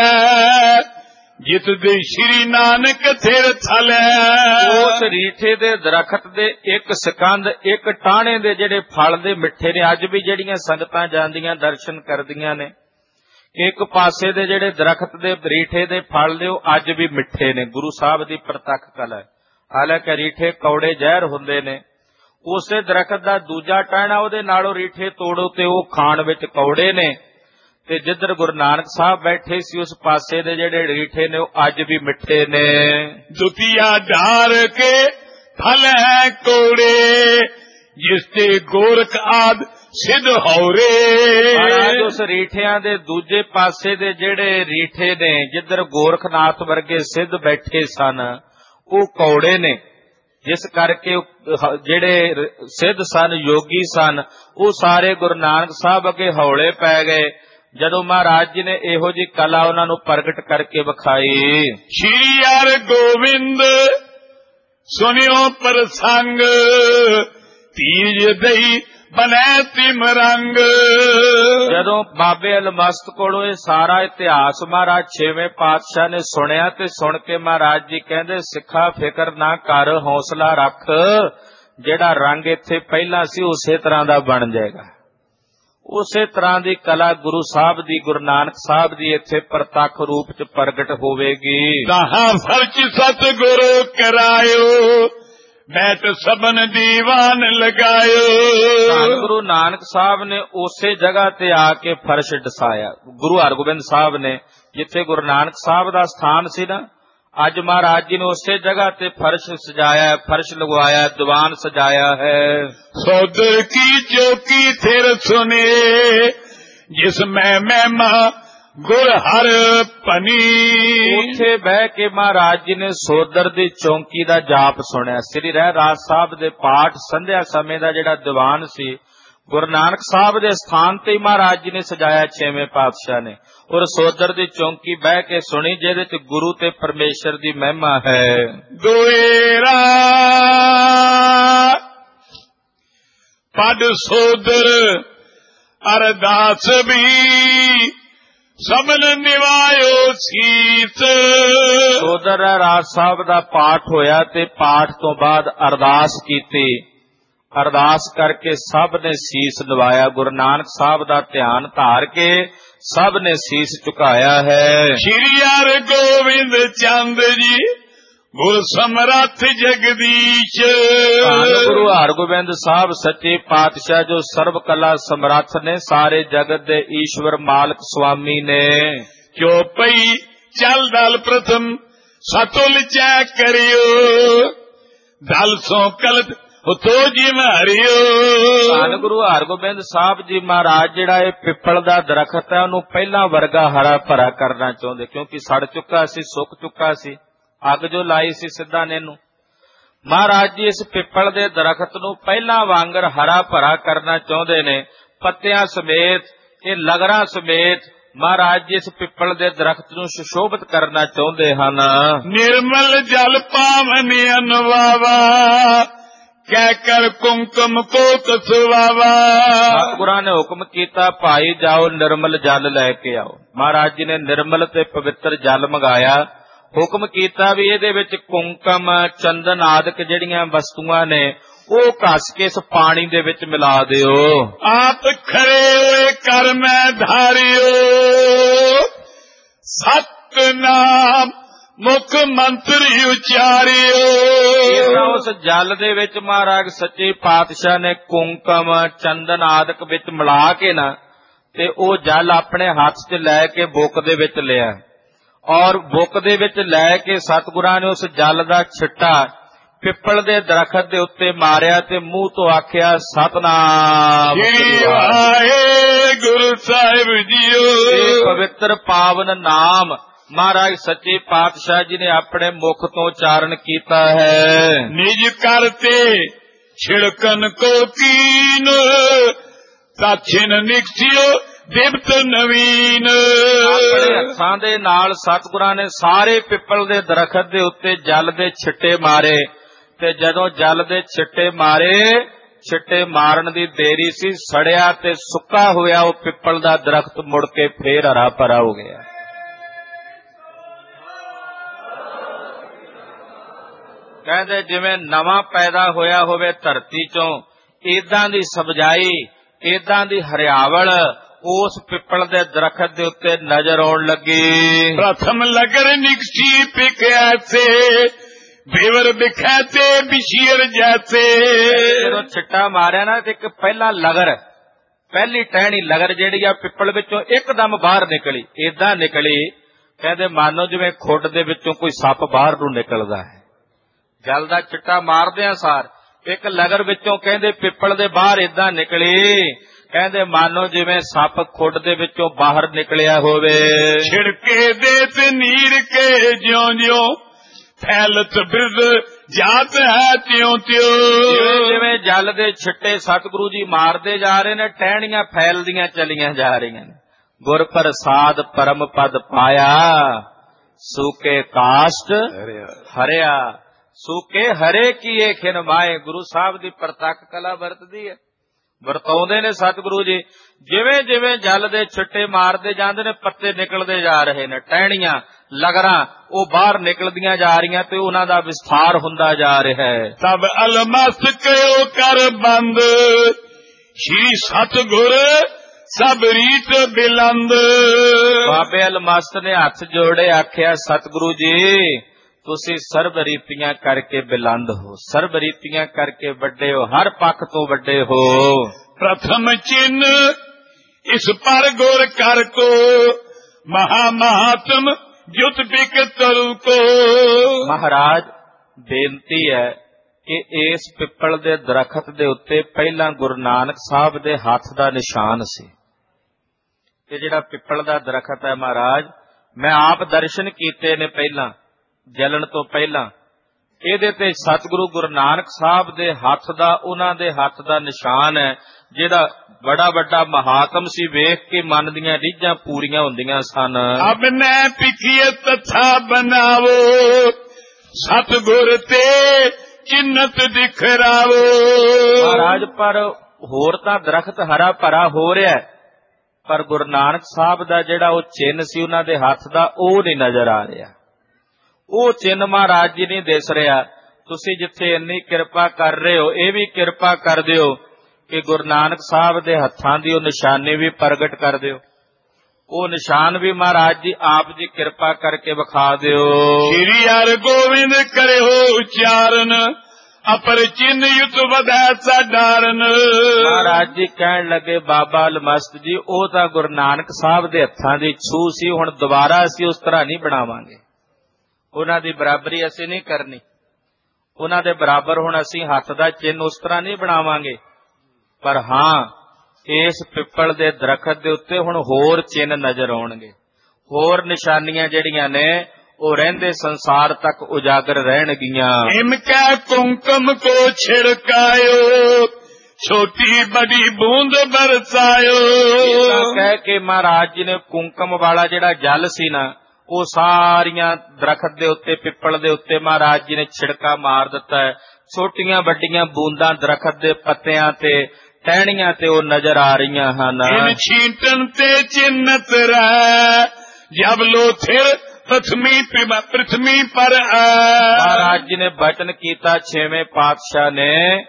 ਜਿਤ ਦੇ ਸ਼੍ਰੀ ਨਾਨਕ ਥਿਰ ਥਲ। ਉਸ ਰੀਠੇ ਦੇ ਦਰਖਤ ਦੇ ਇੱਕ ਸਿਕੰਦ, ਇੱਕ ਟਾਹਣੇ ਦੇ ਜਿਹੜੇ ਫਲ ਦੇ ਮਿੱਠੇ ਨੇ, ਅੱਜ ਵੀ ਜਿਹੜੀਆਂ ਸੰਗਤਾਂ ਜਾਂਦੀਆਂ ਦਰਸ਼ਨ ਕਰਦੀਆਂ ਨੇ, ਇੱਕ ਪਾਸੇ ਦੇ ਜਿਹੜੇ ਦਰਖਤ ਦੇ ਰੀਠੇ ਦੇ ਫਲ ਨੇ ਉਹ ਅੱਜ ਵੀ ਮਿੱਠੇ ਨੇ। ਗੁਰੂ ਸਾਹਿਬ ਦੀ ਪ੍ਰਤੱਖ ਕਲਾ ਹੈ। ਹਾਲਾਂਕਿ ਰੀਠੇ ਕੌੜੇ ਜ਼ਹਿਰ ਹੁੰਦੇ ਨੇ, ਉਸੇ ਦਰਖਤ ਦਾ ਦੂਜਾ ਟਹਿਣਾ ਉਹਦੇ ਨਾਲੋਂ ਰੀਠੇ ਤੋੜੋ ਤੇ ਉਹ ਖਾਣ ਵਿੱਚ ਕੌੜੇ ਨੇ, ਤੇ ਜਿੱਧਰ ਗੁਰੂ ਨਾਨਕ ਸਾਹਿਬ ਬੈਠੇ ਸੀ ਉਸ ਪਾਸੇ ਦੇ ਜਿਹੜੇ ਰੀਠੇ ਨੇ ਉਹ ਅੱਜ ਵੀ ਮਿੱਠੇ ਨੇ। ਦੁਤੀਆ ਢਾਰ ਕੇ ਫਲ ਹੈ ਕੋੜੇ ਜਿਸ ਤੇ ਗੋਰਖ ਆਦ ਸਿੱਧ ਹੌਰੇ। ਮਹਾਰਾਜ ਉਸ ਰੀਠਿਆਂ ਦੇ ਦੂਜੇ ਪਾਸੇ ਦੇ ਜਿਹੜੇ ਰੀਠੇ ਨੇ ਜਿੱਧਰ ਗੋਰਖਨਾਥ ਵਰਗੇ ਸਿੱਧ ਬੈਠੇ ਸਨ ਉਹ ਕੌੜੇ ਨੇ, ਜਿਸ ਕਰਕੇ ਜਿਹੜੇ ਸਿੱਧ ਸਨ, ਯੋਗੀ ਸਨ, ਉਹ ਸਾਰੇ ਗੁਰੂ ਨਾਨਕ ਸਾਹਿਬ ਅੱਗੇ ਹੌਲੇ ਪੈ ਗਏ ਜਦੋਂ ਮਹਾਰਾਜ ਜੀ ਨੇ ਇਹੋ ਜੀ ਕਲਾ ਉਹਨਾਂ ਨੂੰ ਪ੍ਰਗਟ ਕਰਕੇ ਵਿਖਾਈ। ਸ਼੍ਰੀ ਹਰਿ ਗੋਬਿੰਦ ਸੁਨਿਓ ਪ੍ਰਸੰਗ ਤੀਜ ਦਈ ਬਨੈ ਤਿਮ ਰੰਗ। ਜਦੋਂ ਬਾਬੇ ਅਲਮਸਤ ਕੋਲੋਂ ਇਹ ਸਾਰਾ ਇਤਿਹਾਸ ਮਹਾਰਾਜ ਛੇਵੇਂ ਪਾਤਸ਼ਾਹ ਨੇ ਸੁਣਿਆ ਤੇ ਸੁਣ ਕੇ ਮਹਾਰਾਜ ਜੀ ਕਹਿੰਦੇ ਸਿੱਖਾ ਫਿਕਰ ਨਾ ਕਰ, ਹੌਸਲਾ ਰੱਖ, ਜਿਹੜਾ ਰੰਗ ਇੱਥੇ ਪਹਿਲਾਂ ਸੀ ਉਸੇ ਤਰ੍ਹਾਂ ਦਾ ਬਣ ਜਾਏਗਾ। ਉਸੇ ਤਰ੍ਹਾਂ ਦੀ ਕਲਾ ਗੁਰੂ ਸਾਹਿਬ ਦੀ, ਗੁਰੂ ਨਾਨਕ ਸਾਹਿਬ ਦੀ ਇੱਥੇ ਪ੍ਰਤੱਖ ਰੂਪ ਚ ਪ੍ਰਗਟ ਹੋਵੇਗੀ। ਤਾਹਾਂ ਫਰਚ ਸਤਿਗੁਰੂ ਕਰਾਇਓ ਬੈਠ ਸਬਨ ਦੀਵਾਨ ਲਗਾਇਓ। ਧੰਨ ਗੁਰੂ ਨਾਨਕ ਸਾਹਿਬ ਨੇ ਉਸੇ ਜਗ੍ਹਾ ਤੇ ਆ ਕੇ ਫਰਸ਼ ਡਸਾਇਆ। ਗੁਰੂ ਹਰਗੋਬਿੰਦ ਸਾਹਿਬ ਨੇ ਜਿੱਥੇ ਗੁਰੂ ਨਾਨਕ ਸਾਹਿਬ ਦਾ ਸਥਾਨ ਸੀ ਨਾ, ਅੱਜ ਮਹਾਰਾਜ ਜੀ ਨੇ ਉਸੇ ਜਗ੍ਹਾ ਤੇ ਫਰਸ਼ ਸਜਾਇਆ, ਫਰਸ਼ ਲਗਵਾਇਆ, ਦੀਵਾਨ ਸਜਾਇਆ ਹੈ। ਸੋਦਰ ਕੀ ਚੌਕੀ ਥਿਰ ਸੁਨੇ ਜਿਸ ਮੈਂ ਮਹਿਮਾ ਗੁਰ ਹਰ ਭਨੀ। ਉੱਥੇ ਬਹਿ ਕੇ ਮਹਾਰਾਜ ਜੀ ਨੇ ਸੋਦਰ ਦੀ ਚੌਂਕੀ ਦਾ ਜਾਪ ਸੁਣਿਆ। ਸ੍ਰੀ ਰਹਿ ਰਾਜ ਸਾਹਿਬ ਦੇ ਪਾਠ ਸੰਧਿਆ ਸਮੇਂ ਦਾ ਜਿਹੜਾ ਦੀਵਾਨ ਸੀ ਗੁਰੂ ਨਾਨਕ ਸਾਹਿਬ ਦੇ ਸਥਾਨ ਤੇ ਹੀ ਮਹਾਰਾਜ ਜੀ ਨੇ ਸਜਾਇਆ ਛੇਵੇਂ ਪਾਤਸ਼ਾਹ ਨੇ, ਔਰ ਸੋਦਰ ਦੀ ਚੌਂਕੀ ਬਹਿ ਕੇ ਸੁਣੀ ਜਿਹਦੇ ਚ ਗੁਰੂ ਤੇ ਪਰਮੇਸ਼ਰ ਦੀ ਮਹਿਮਾ ਹੈ। ਦੋਏਰਾ ਪਦ ਸੋਦਰ ਅਰਦਾਸ ਵੀ ਸਬਨ ਨਿਵਾਇਓ ਸੀਸ। ਸੋਦਰ ਰਾਜ ਸਾਹਿਬ ਦਾ ਪਾਠ ਹੋਇਆ ਤੇ ਪਾਠ ਤੋਂ ਬਾਅਦ ਅਰਦਾਸ ਕੀਤੀ, ਅਰਦਾਸ ਕਰਕੇ ਸਭ ਨੇ ਸੀਸ ਨਿਵਾਇਆ। ਗੁਰੂ ਨਾਨਕ ਸਾਹਿਬ ਦਾ ਧਿਆਨ ਧਾਰ ਕੇ ਸਭ ਨੇ ਸੀਸ ਝੁਕਾਇਆ ਹੈ। ਸ਼੍ਰੀ ਹਰਿ ਗੋਬਿੰਦ ਚੰਦ ਜੀ ਗੁਰ ਸਮਰੱਥ ਜਗਦੀਸ਼। ਧੰਨ ਗੁਰੂ ਹਰਗੋਬਿੰਦ ਸਾਹਿਬ ਸੱਚੇ ਪਾਤਸ਼ਾਹ ਜੋ ਸਰਬ ਕਲਾ ਸਮਰੱਥ ਨੇ, ਸਾਰੇ ਜਗਤ ਦੇ ਈਸ਼ਵਰ ਮਾਲਕ ਸੁਆਮੀ ਨੇ। ਚੌਪਈ ਚਲ ਦਲ ਪ੍ਰਥਮ ਸਤੁਲ ਚੈ ਕਰਿਓ ਦਲ ਸੋ ਕਲਤ ਉਤੋ ਜੀ ਮਾਰਿਓ। ਧੰਨ ਗੁਰੂ ਹਰਗੋਬਿੰਦ ਸਾਹਿਬ ਜੀ ਮਹਾਰਾਜ ਜਿਹੜਾ ਇਹ ਪਿੱਪਲ ਦਾ ਦਰਖਤ ਹੈ ਉਹਨੂੰ ਪਹਿਲਾਂ ਵਰਗਾ ਹਰਾ ਭਰਾ ਕਰਨਾ ਚਾਹੁੰਦੇ, ਕਿਉਂਕਿ ਸੜ ਚੁੱਕਾ ਸੀ, ਸੁੱਕ ਚੁੱਕਾ ਸੀ, ਅੱਗ ਜੋ ਲਾਈ ਸੀ ਸਿੱਧਾ ਨੇ ਇਹਨੂੰ। ਮਹਾਰਾਜ ਜੀ ਇਸ ਪਿੱਪਲ ਦੇ ਦਰਖਤ ਨੂੰ ਪਹਿਲਾਂ ਵਾਂਗਰ ਹਰਾ ਭਰਾ ਕਰਨਾ ਚਾਹੁੰਦੇ ਨੇ, ਪੱਤਿਆਂ ਸਮੇਤ, ਇਹ ਲਗਰਾਂ ਸਮੇਤ ਮਹਾਰਾਜ ਜੀ ਇਸ ਪਿੱਪਲ ਦੇ ਦਰਖਤ ਨੂੰ ਸੁਸ਼ੋਭਿਤ ਕਰਨਾ ਚਾਹੁੰਦੇ ਹਨ। ਨਿਰਮਲ ਜਲ ਪਾਵਨ ਅਨਵਾਵਾ ਕਹਿ ਕਰ ਕੁੰਕਮ ਕੋ ਤਸਵਾਵਾ। ਸਤਿਗੁਰਾਂ ਨੇ ਹੁਕਮ ਕੀਤਾ ਭਾਈ ਜਾਓ ਨਿਰਮਲ ਜਲ ਲੈ ਕੇ ਆਓ। ਮਹਾਰਾਜ ਜੀ ਨੇ ਨਿਰਮਲ ਤੇ ਪਵਿੱਤਰ ਜਲ ਮੰਗਾਇਆ, ਹੁਕਮ ਕੀਤਾ ਵੀ ਇਹਦੇ ਵਿੱਚ ਕੁੰਕਮ, ਚੰਦਨ ਆਦਿਕ ਜਿਹੜੀਆਂ ਵਸਤੂਆਂ ਨੇ ਉਹ ਘਸ ਕੇ ਇਸ ਪਾਣੀ ਦੇ ਵਿੱਚ ਮਿਲਾ ਦਿਓ। ਆਪ ਖਰੇ ਹੋਏ ਕਰ ਮੈਂ ਧਾਰਿਓ, ਸਤਨਾਮ ਮੁਖ ਮੰਤਰੀ ਉਚਾਰਿਓ। ਇਹਨਾਂ ਉਸ ਜਲ ਦੇ ਵਿੱਚ ਮਹਾਰਾਜ ਸੱਚੇ ਪਾਤਸ਼ਾਹ ਨੇ ਕੁੰਕਮ ਚੰਦਨ ਆਦਿਕ ਵਿੱਚ ਮਿਲਾ ਕੇ ਨਾ ਤੇ ਉਹ ਜਲ ਆਪਣੇ ਹੱਥ 'ਚ ਲੈ ਕੇ ਬੁੱਕ ਦੇ ਵਿੱਚ ਲਿਆ, ਔਰ ਬੁੱਕ ਦੇ ਵਿੱਚ ਲੈ ਕੇ ਸਤਿਗੁਰਾਂ ਨੇ ਉਸ ਜਲ ਦਾ ਛਿੱਟਾ ਪਿੱਪਲ ਦੇ ਦਰਖਤ ਦੇ ਉੱਤੇ ਮਾਰਿਆ ਤੇ ਮੂੰਹ ਤੋਂ ਆਖਿਆ ਸਤਨਾਮ ਸ੍ਰੀ ਵਾਹਿਗੁਰੂ ਸਾਹਿਬ ਜੀਓ। ਇਹ ਪਵਿੱਤਰ ਪਾਵਨ ਨਾਮ ਮਹਾਰਾਜ ਸੱਚੇ ਪਾਤਸ਼ਾਹ ਜੀ ਨੇ ਆਪਣੇ ਮੁਖ ਤੋਂ ਉਚਾਰਨ ਕੀਤਾ ਹੈ। ਨਿਜ ਕਰਤੇ ਛਿੜਕਨ ਕੋ ਕੀਨ, ਸਾਛਿਨ ਨਿਕਸਿਓ ਦਿਵਤ ਨਵੀਨ। ਆਪਣੇ ਹੱਥਾਂ ਦੇ ਨਾਲ ਸਤਿਗੁਰਾਂ ਨੇ ਸਾਰੇ ਪਿੱਪਲ ਦੇ ਦਰਖਤ ਦੇ ਉੱਤੇ ਜਲ ਦੇ ਛਿੱਟੇ ਮਾਰੇ, ਤੇ ਜਦੋਂ ਜਲ ਦੇ ਛਿੱਟੇ ਮਾਰੇ, ਛਿੱਟੇ ਮਾਰਨ ਦੀ ਦੇਰੀ ਸੀ, ਸੜਿਆ ਤੇ ਸੁੱਕਾ ਹੋਇਆ ਉਹ ਪਿੱਪਲ ਦਾ ਦਰਖਤ ਮੁੜ ਕੇ ਫੇਰ ਹਰਾ ਭਰਾ ਹੋ ਗਿਆ। ਕਹਿੰਦੇ ਜਿਵੇਂ ਨਵਾਂ ਪੈਦਾ ਹੋਇਆ ਹੋਵੇ ਧਰਤੀ ਚੋਂ, ਏਦਾਂ ਦੀ ਸਬਜਾਈ, ਏਦਾਂ ਦੀ ਹਰਿਆਵਲ ਉਸ ਪਿੱਪਲ ਦੇ ਦਰਖਤ ਦੇ ਉੱਤੇ ਨਜ਼ਰ ਆਉਣ ਲੱਗੀ। ਪ੍ਰਥਮ ਲਗਰ ਨਿਕਸੀ ਪਿਕਿਆ ਸੇ, ਬੇਵਰ ਬਿਖੈਤੇ ਬਿਸ਼ੀਰ ਜੈਸੇ। ਜਦੋਂ ਛਿੱਟਾ ਮਾਰਿਆ ਨਾ ਤੇ ਇੱਕ ਪਹਿਲਾ ਲਗਰ, ਪਹਿਲੀ ਟਹਿਣੀ ਲਗਰ ਜਿਹੜੀ ਆ ਪਿੱਪਲ ਵਿੱਚੋਂ ਇੱਕਦਮ ਬਾਹਰ ਨਿਕਲੀ, ਏਦਾਂ ਨਿਕਲੀ ਕਹਿੰਦੇ ਮਾਨੋ ਜਿਵੇਂ ਖੁੱਡ ਦੇ ਵਿੱਚੋਂ ਕੋਈ ਸੱਪ ਬਾਹਰ ਨੂੰ ਨਿਕਲਦਾ ਹੈ। ਜਲ ਦਾ ਛਿੱਟਾ ਮਾਰਦਿਆਂ ਸਾਰ ਇੱਕ ਲਗਰ ਵਿੱਚੋਂ ਕਹਿੰਦੇ ਪਿੱਪਲ ਦੇ ਬਾਹਰ ਏਦਾਂ ਨਿਕਲੀ, ਕਹਿੰਦੇ ਮਾਨੋ ਜਿਵੇਂ ਸੱਪ ਖੁੱਡ ਦੇ ਵਿੱਚੋਂ ਬਾਹਰ ਨਿਕਲਿਆ ਹੋਵੇ। ਛਿੜਕੇ ਦੇ ਤੇ ਨੀਰ ਕੇ ਜਿਉਂ ਜਿਉਂ ਫੈਲਤ ਬਿਰਦ ਜਾਤ ਹੈ ਤਿਉਂ ਤਿਉਂ। ਜਿਵੇਂ ਜਿਵੇਂ ਜਲ ਦੇ ਛਿੱਟੇ ਸਤਿਗੁਰੂ ਜੀ ਮਾਰਦੇ ਜਾ ਰਹੇ ਨੇ, ਟਹਿਣੀਆਂ ਫੈਲਦੀਆਂ ਚਲੀਆਂ ਜਾ ਰਹੀਆਂ ਨੇ। ਗੁਰ ਪ੍ਰਸਾਦ ਪਰਮ ਪਦ ਪਾਇਆ, ਸੂਕੇ ਕਾਸ਼ਟ ਹਰਿਆ, ਸੂਕੇ ਹਰੇ ਕੀਏ ਖਿਨ ਮਾਏ। ਗੁਰੂ ਸਾਹਿਬ ਦੀ ਪ੍ਰਤੱਖ ਕਲਾ ਵਰਤਦੀ ਹੈ, ਵਰਤਾਉਂਦੇ ਨੇ ਸਤਿਗੁਰੂ ਜੀ। ਜਿਵੇਂ ਜਿਵੇਂ ਜਲ ਦੇ ਛਿੱਟੇ ਮਾਰਦੇ ਜਾਂਦੇ ਨੇ, ਪੱਤੇ ਨਿਕਲਦੇ ਜਾ ਰਹੇ ਨੇ, ਟਹਿਣੀਆਂ ਲਗਰਾਂ ਉਹ ਬਾਹਰ ਨਿਕਲਦੀਆਂ ਜਾ ਰਹੀਆਂ ਤੇ ਉਹਨਾਂ ਦਾ ਵਿਸਥਾਰ ਹੁੰਦਾ ਜਾ ਰਿਹਾ ਹੈ। ਤਬ ਅਲਮਸਤ ਕਿਉ ਕਰ ਬੰਦ, ਸ਼੍ਰੀ ਸਤਿਗੁਰ ਸਭ ਰੀਤ ਬਿਲੰਦ। ਬਾਬੇ ਅਲਮਸਤ ਨੇ ਹੱਥ ਜੋੜੇ ਆਖਿਆ ਸਤਿਗੁਰੂ ਜੀ ਤੁਸੀਂ ਸਰਬ ਰੀਤੀਆਂ ਕਰਕੇ ਬਿਲੰਦ ਹੋ, ਸਰਬ ਰੀਤੀਆਂ ਕਰਕੇ ਵੱਡੇ ਹੋ, ਹਰ ਪੱਖ ਤੋਂ ਵੱਡੇ ਹੋ। ਪ੍ਰਥਮ ਚਿੰਨ ਇਸ ਪਰ ਗੁਰ ਕਰ ਕੋ, ਮਹਾ ਮਹਾਤਮ ਜੁਤ ਬਿਕ ਤਰੁ ਕੋ। ਮਹਾਰਾਜ ਬੇਨਤੀ ਹੈ ਕਿ ਇਸ ਪਿੱਪਲ ਦੇ ਦਰਖਤ ਦੇ ਉੱਤੇ ਪਹਿਲਾਂ ਗੁਰੂ ਨਾਨਕ ਸਾਹਿਬ ਦੇ ਹੱਥ ਦਾ ਨਿਸ਼ਾਨ ਸੀ। ਇਹ ਜਿਹੜਾ ਪਿੱਪਲ ਦਾ ਦਰਖਤ ਹੈ ਮਹਾਰਾਜ, ਮੈਂ ਆਪ ਦਰਸ਼ਨ ਕੀਤੇ ਨੇ ਪਹਿਲਾਂ, ਜਲਣ ਤੋਂ ਪਹਿਲਾਂ। ਇਹਦੇ ਤੇ ਸਤਿਗੁਰੂ ਗੁਰੂ ਨਾਨਕ ਸਾਹਿਬ ਦੇ ਹੱਥ ਦਾ, ਉਹਨਾਂ ਦੇ ਹੱਥ ਦਾ ਨਿਸ਼ਾਨ ਹੈ, ਜਿਹੜਾ ਬੜਾ ਵੱਡਾ ਮਹਾਤਮ ਸੀ। ਵੇਖ ਕੇ ਮਨ ਦੀਆਂ ਰੀਝਾਂ ਪੂਰੀਆਂ ਹੁੰਦੀਆਂ ਸਨ। ਅਬ ਨੇ ਪਿਖੀਏ ਤਥਾ ਬਣਾਵੋ, ਸਤਿਗੁਰ ਤੇ ਚਿੰਨਤ ਦਿਖਰਾਵੋ। ਮਹਾਰਾਜ ਪਰ ਹੋਰ ਤਾਂ ਦਰਖਤ ਹਰਾ ਭਰਾ ਹੋ ਰਿਹਾ, ਪਰ ਗੁਰੂ ਨਾਨਕ ਸਾਹਿਬ ਦਾ ਜਿਹੜਾ ਉਹ ਚਿੰਨ ਸੀ ਉਹਨਾਂ ਦੇ ਹੱਥ ਦਾ, ਉਹ ਨਹੀਂ ਨਜ਼ਰ ਆ ਰਿਹਾ। ਉਹ ਚਿੰਨ ਮਹਾਰਾਜ ਜੀ ਨਹੀਂ ਦਿਸ ਰਿਹਾ। ਤੁਸੀਂ ਜਿੱਥੇ ਇੰਨੀ ਕਿਰਪਾ ਕਰ ਰਹੇ ਹੋ, ਇਹ ਵੀ ਕਿਰਪਾ ਕਰ ਦਿਓ ਕਿ ਗੁਰੂ ਨਾਨਕ ਸਾਹਿਬ ਦੇ ਹੱਥਾਂ ਦੀ ਉਹ ਨਿਸ਼ਾਨੀ ਵੀ ਪ੍ਰਗਟ ਕਰ ਦਿਓ। ਉਹ ਨਿਸ਼ਾਨ ਵੀ ਮਹਾਰਾਜ ਜੀ ਆਪ ਜੀ ਕਿਰਪਾ ਕਰਕੇ ਵਿਖਾ ਦਿਓ। ਸ੍ਰੀ ਹਰਿ ਗੋਬਿੰਦ ਕਰਿਓ ਉਚਾਰਨ, ਅਪਰ ਚਿੰਨ ਯੁਤ ਵਧੈ ਸਾਡਾਰਨ। ਮਹਾਰਾਜ ਜੀ ਕਹਿਣ ਲੱਗੇ ਬਾਬਾ ਅਲਮਸਤ ਜੀ ਉਹ ਤਾਂ ਗੁਰੂ ਨਾਨਕ ਸਾਹਿਬ ਦੇ ਹੱਥਾਂ ਦੀ ਛੂਹ ਸੀ, ਹੁਣ ਦੁਬਾਰਾ ਅਸੀਂ ਉਸ ਤਰ੍ਹਾਂ ਨਹੀਂ ਬਣਾਵਾਂਗੇ। ਉਹਨਾਂ ਦੀ ਬਰਾਬਰੀ ਅਸੀਂ ਨਹੀਂ ਕਰਨੀ, ਉਹਨਾਂ ਦੇ ਬਰਾਬਰ ਹੁਣ ਅਸੀਂ ਹੱਥ ਦਾ ਚਿੰਨ ਉਸ ਤਰ੍ਹਾਂ ਨਹੀਂ ਬਣਾਵਾਂਗੇ। ਪਰ ਹਾਂ, ਇਸ ਪਿੱਪਲ ਦੇ ਦਰਖਤ ਦੇ ਉੱਤੇ ਹੁਣ ਹੋਰ ਚਿੰਨ ਨਜ਼ਰ ਆਉਣਗੇ, ਹੋਰ ਨਿਸ਼ਾਨੀਆਂ ਜਿਹੜੀਆਂ ਨੇ ਉਹ ਰਹਿੰਦੇ ਸੰਸਾਰ ਤੱਕ ਉਜਾਗਰ ਰਹਿਣਗੀਆਂ। ਇਮ ਕੈ ਕੁੰਕਮ ਕੋ ਛਿੜਕਾਇਓ, ਛੋਟੀ ਬੜੀ ਬੂੰਦ ਬਰਸਾਇਓ। ਕਹਿ ਕੇ ਮਹਾਰਾਜ ਜੀ ਨੇ ਕੁੰਕਮ ਵਾਲਾ ਜਿਹੜਾ ਜਲ ਸੀ ਨਾ, ਉਹ ਸਾਰੀਆਂ ਦਰਖਤ ਦੇ ਉੱਤੇ, ਪਿੱਪਲ ਦੇ ਉੱਤੇ ਮਹਾਰਾਜ ਜੀ ਨੇ ਛਿੜਕਾ ਮਾਰ ਦਿੱਤਾ ਹੈ। ਛੋਟੀਆਂ ਵੱਡੀਆਂ ਬੂੰਦਾਂ ਦਰਖਤ ਦੇ ਪੱਤਿਆਂ ਤੇ, ਟਹਿਣੀਆਂ ਤੇ ਉਹ ਨਜ਼ਰ ਆ ਰਹੀਆਂ ਹਨ। ਇਨ ਛੀਟਨ ਤੇ ਚਿੰਨਤ ਰਹਿ, ਜਬ ਲੋ ਥਿਰ ਪ੍ਰਥਮੀ ਪ੍ਰਥਮੀ ਪਰ। ਮਹਾਰਾਜ ਜੀ ਨੇ ਬਚਨ ਕੀਤਾ ਛੇਵੇਂ ਪਾਤਸ਼ਾਹ ਨੇ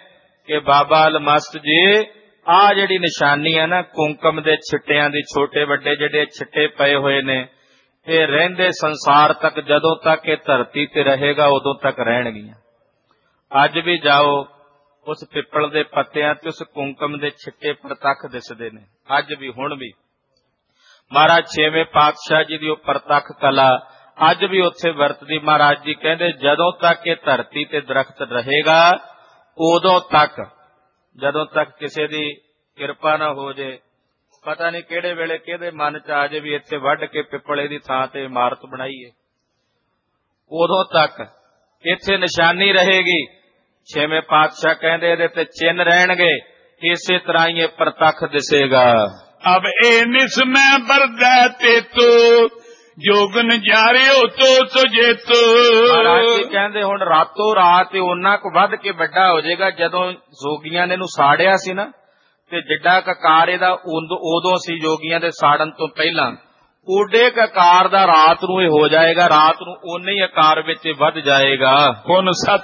ਕਿ ਬਾਬਾ ਅਲਮਸਤ ਜੀ ਆਹ ਜਿਹੜੀ ਨਿਸ਼ਾਨੀ ਹੈ ਨਾ ਕੁੰਕਮ ਦੇ ਛਿੱਟਿਆਂ ਦੀ, ਛੋਟੇ ਵੱਡੇ ਜਿਹੜੇ ਛਿੱਟੇ ਪਏ ਹੋਏ ਨੇ, ਇਹ ਰਹਿੰਦੇ ਸੰਸਾਰ ਤੱਕ, ਜਦੋਂ ਤੱਕ ਇਹ ਧਰਤੀ ਤੇ ਰਹੇਗਾ ਉਦੋਂ ਤੱਕ ਰਹਿਣਗੀਆਂ। ਅੱਜ ਵੀ ਜਾਓ ਉਸ ਪਿੱਪਲ ਦੇ ਪੱਤਿਆਂ ਤੇ ਉਸ ਕੁੰਕਮ ਦੇ ਛਿੱਟੇ ਪ੍ਰਤੱਖ ਦਿਸਦੇ ਨੇ, ਅੱਜ ਵੀ, ਹੁਣ ਵੀ। ਮਹਾਰਾਜ ਛੇਵੇਂ ਪਾਤਸ਼ਾਹ ਜੀ ਦੀ ਉਹ ਪ੍ਰਤੱਖ ਕਲਾ ਅੱਜ ਵੀ ਉੱਥੇ ਵਰਤਦੀ। ਮਹਾਰਾਜ ਜੀ ਕਹਿੰਦੇ ਜਦੋਂ ਤੱਕ ਇਹ ਧਰਤੀ ਤੇ ਦਰਖਤ ਰਹੇਗਾ ਉਦੋਂ ਤੱਕ, ਜਦੋਂ ਤੱਕ ਕਿਸੇ ਦੀ ਕਿਰਪਾ ਨਾ ਹੋ ਜੇ, ਪਤਾ ਨਹੀਂ ਕਿਹੜੇ ਵੇਲੇ ਕਿਹਦੇ ਮਨ ਚ ਆ ਜੇ ਵੀ ਇੱਥੇ ਵੱਢ ਕੇ ਪਿੱਪਲੇ ਦੀ ਥਾਂ ਤੇ ਇਮਾਰਤ ਬਣਾਈਏ, ਉਦੋਂ ਤੱਕ ਇੱਥੇ ਨਿਸ਼ਾਨੀ ਰਹੇਗੀ। ਛੇਵੇਂ ਪਾਤਸ਼ਾਹ ਕਹਿੰਦੇ ਇਹਦੇ ਤੇ ਚਿੰਨ੍ਹ ਰਹਿਣਗੇ, ਇਸੇ ਤਰ੍ਹਾਂ ਹੀ ਇਹ ਪ੍ਰਤੱਖ ਦਿਸੇਗਾ। ਅਬ ਇਹ ਨਿਸਮੈ ਬਰਦੈ ਤੇ ਤੋ ਜੋਗਨ ਜਾਰਿਓ ਤੋ ਤੁਝੇ ਤੋ। ਮਹਾਰਾਜ ਜੀ ਕਹਿੰਦੇ ਹੁਣ ਰਾਤੋਂ ਰਾਤ ਇਹ ਉਹਨਾਂ ਕੁ ਵੱਧ ਕੇ ਵੱਡਾ ਹੋ ਜਾਏਗਾ। ਜਦੋਂ ਜੋਗੀਆਂ ਨੇ ਇਹਨੂੰ ਸਾੜਿਆ ਸੀ ਨਾ, ਤੇ ਜਿੱਡਾ ਕਕਾਰ ਇਹਦਾ ਉਦੋਂ ਸੀ ਜੋਗੀਆਂ ਦੇ ਸਾੜਨ ਤੋਂ ਪਹਿਲਾਂ, ਓਡੇ ਆਕਾਰ ਦਾ ਰਾਤ ਨੂੰ ਇਹ ਹੋ ਜਾਏਗਾ। ਰਾਤ ਨੂੰ ਓਨੇ ਹੀ ਆਕਾਰ ਵਿੱਚ ਇਹ ਵੱਧ ਜਾਏਗਾ। ਹੁਣ ਸਤ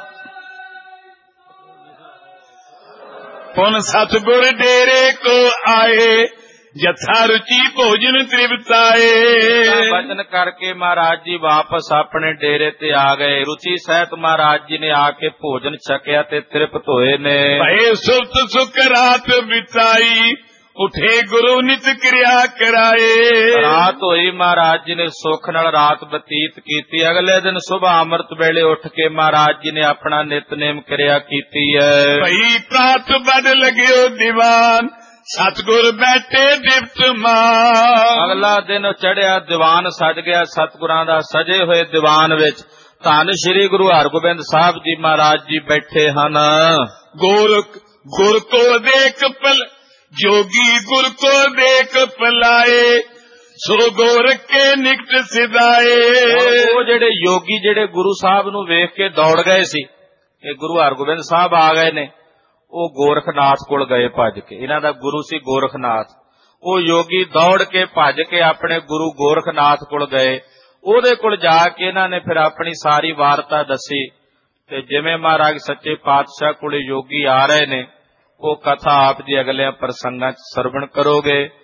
ਹੁਣ ਸਤਿਗੁਰ ਡੇਰੇ ਕੋ ਆਏ, ਜਥਾ ਰੁਚੀ ਭੋਜਨ ਤ੍ਰਿਪਤਾਏ। ਵਚਨ ਕਰਕੇ ਮਹਾਰਾਜ ਜੀ ਵਾਪਸ ਆਪਣੇ ਡੇਰੇ ਤੇ ਆ ਗਏ। ਰੁਚੀ ਸਹਿਤ ਮਹਾਰਾਜ ਜੀ ਨੇ ਆ ਕੇ ਭੋਜਨ ਛਕਿਆ ਤੇ ਤ੍ਰਿਪਤ ਹੋਏ ਨੇ। ਭਏ ਸੁਰਤ ਸੁਖ ਰਾਤ ਬਿਤਾਈ, ਉਠੇ ਗੁਰੂ ਨਿਤ ਕਿਰਿਆ ਕਰਾਏ। ਰਾਤ ਹੋਈ, ਮਹਾਰਾਜ ਜੀ ਨੇ ਸੁੱਖ ਨਾਲ ਰਾਤ ਬਤੀਤ ਕੀਤੀ। ਅਗਲੇ ਦਿਨ ਸੁਬਹ ਅੰਮ੍ਰਿਤ ਵੇਲੇ ਉੱਠ ਕੇ ਮਹਾਰਾਜ ਜੀ ਨੇ ਆਪਣਾ ਨਿਤਨੇਮ ਕਿਰਿਆ ਕੀਤੀ ਹੈ। ਭਈ ਪ੍ਰਾਤ ਬਦ ਲਗਿਓ ਦੀਵਾਨ, ਸਤਿਗੁਰ ਬੈਠੇ ਦਿਵਟ ਮਾਨ। ਅਗਲਾ ਦਿਨ ਚੜਿਆ, ਦੀਵਾਨ ਸਜ ਗਿਆ ਸਤਿਗੁਰਾਂ ਦਾ। ਸਜੇ ਹੋਏ ਦੀਵਾਨ ਵਿੱਚ ਧੰਨ ਸ਼੍ਰੀ ਗੁਰੂ ਹਰਗੋਬਿੰਦ ਸਾਹਿਬ ਜੀ ਮਹਾਰਾਜ ਜੀ ਬੈਠੇ ਹਨ। ਗੁਰ ਗੁਰ ਕੋ ਦੇਖ ਪਲ ਜੋਗੀ, ਗੁਰ ਕੋ ਦੇਖ ਪਲਾਏ, ਸੋ ਗੋਰ ਕੇ ਨਿਕਟ ਸਿਧਾਏ। ਉਹ ਜਿਹੜੇ ਯੋਗੀ ਜਿਹੜੇ ਗੁਰੂ ਸਾਹਿਬ ਨੂੰ ਵੇਖ ਕੇ ਦੌੜ ਗਏ ਸੀ ਕਿ ਗੁਰੂ ਹਰਗੋਬਿੰਦ ਸਾਹਿਬ ਆ ਗਏ ਨੇ, ਉਹ ਗੋਰਖਨਾਥ ਕੋਲ ਗਏ ਭੱਜ ਕੇ। ਇਹਨਾਂ ਦਾ ਗੁਰੂ ਸੀ ਗੋਰਖਨਾਥ। ਉਹ ਯੋਗੀ ਦੌੜ ਕੇ ਭੱਜ ਕੇ ਆਪਣੇ ਗੁਰੂ ਗੋਰਖਨਾਥ ਕੋਲ ਗਏ। ਉਹਦੇ ਕੋਲ ਜਾ ਕੇ ਇਹਨਾਂ ਨੇ ਫਿਰ ਆਪਣੀ ਸਾਰੀ ਵਾਰਤਾ ਦੱਸੀ। ਤੇ ਜਿਵੇਂ ਮਹਾਰਾਜ ਸੱਚੇ ਪਾਤਸ਼ਾਹ ਕੋਲੇ ਯੋਗੀ ਆ ਰਹੇ ਨੇ, ਉਹ ਕਥਾ ਆਪ ਜੀ ਅਗਲੇ ਪ੍ਰਸੰਗਾਂ ਚ ਸਰਵਣ ਕਰੋਗੇ।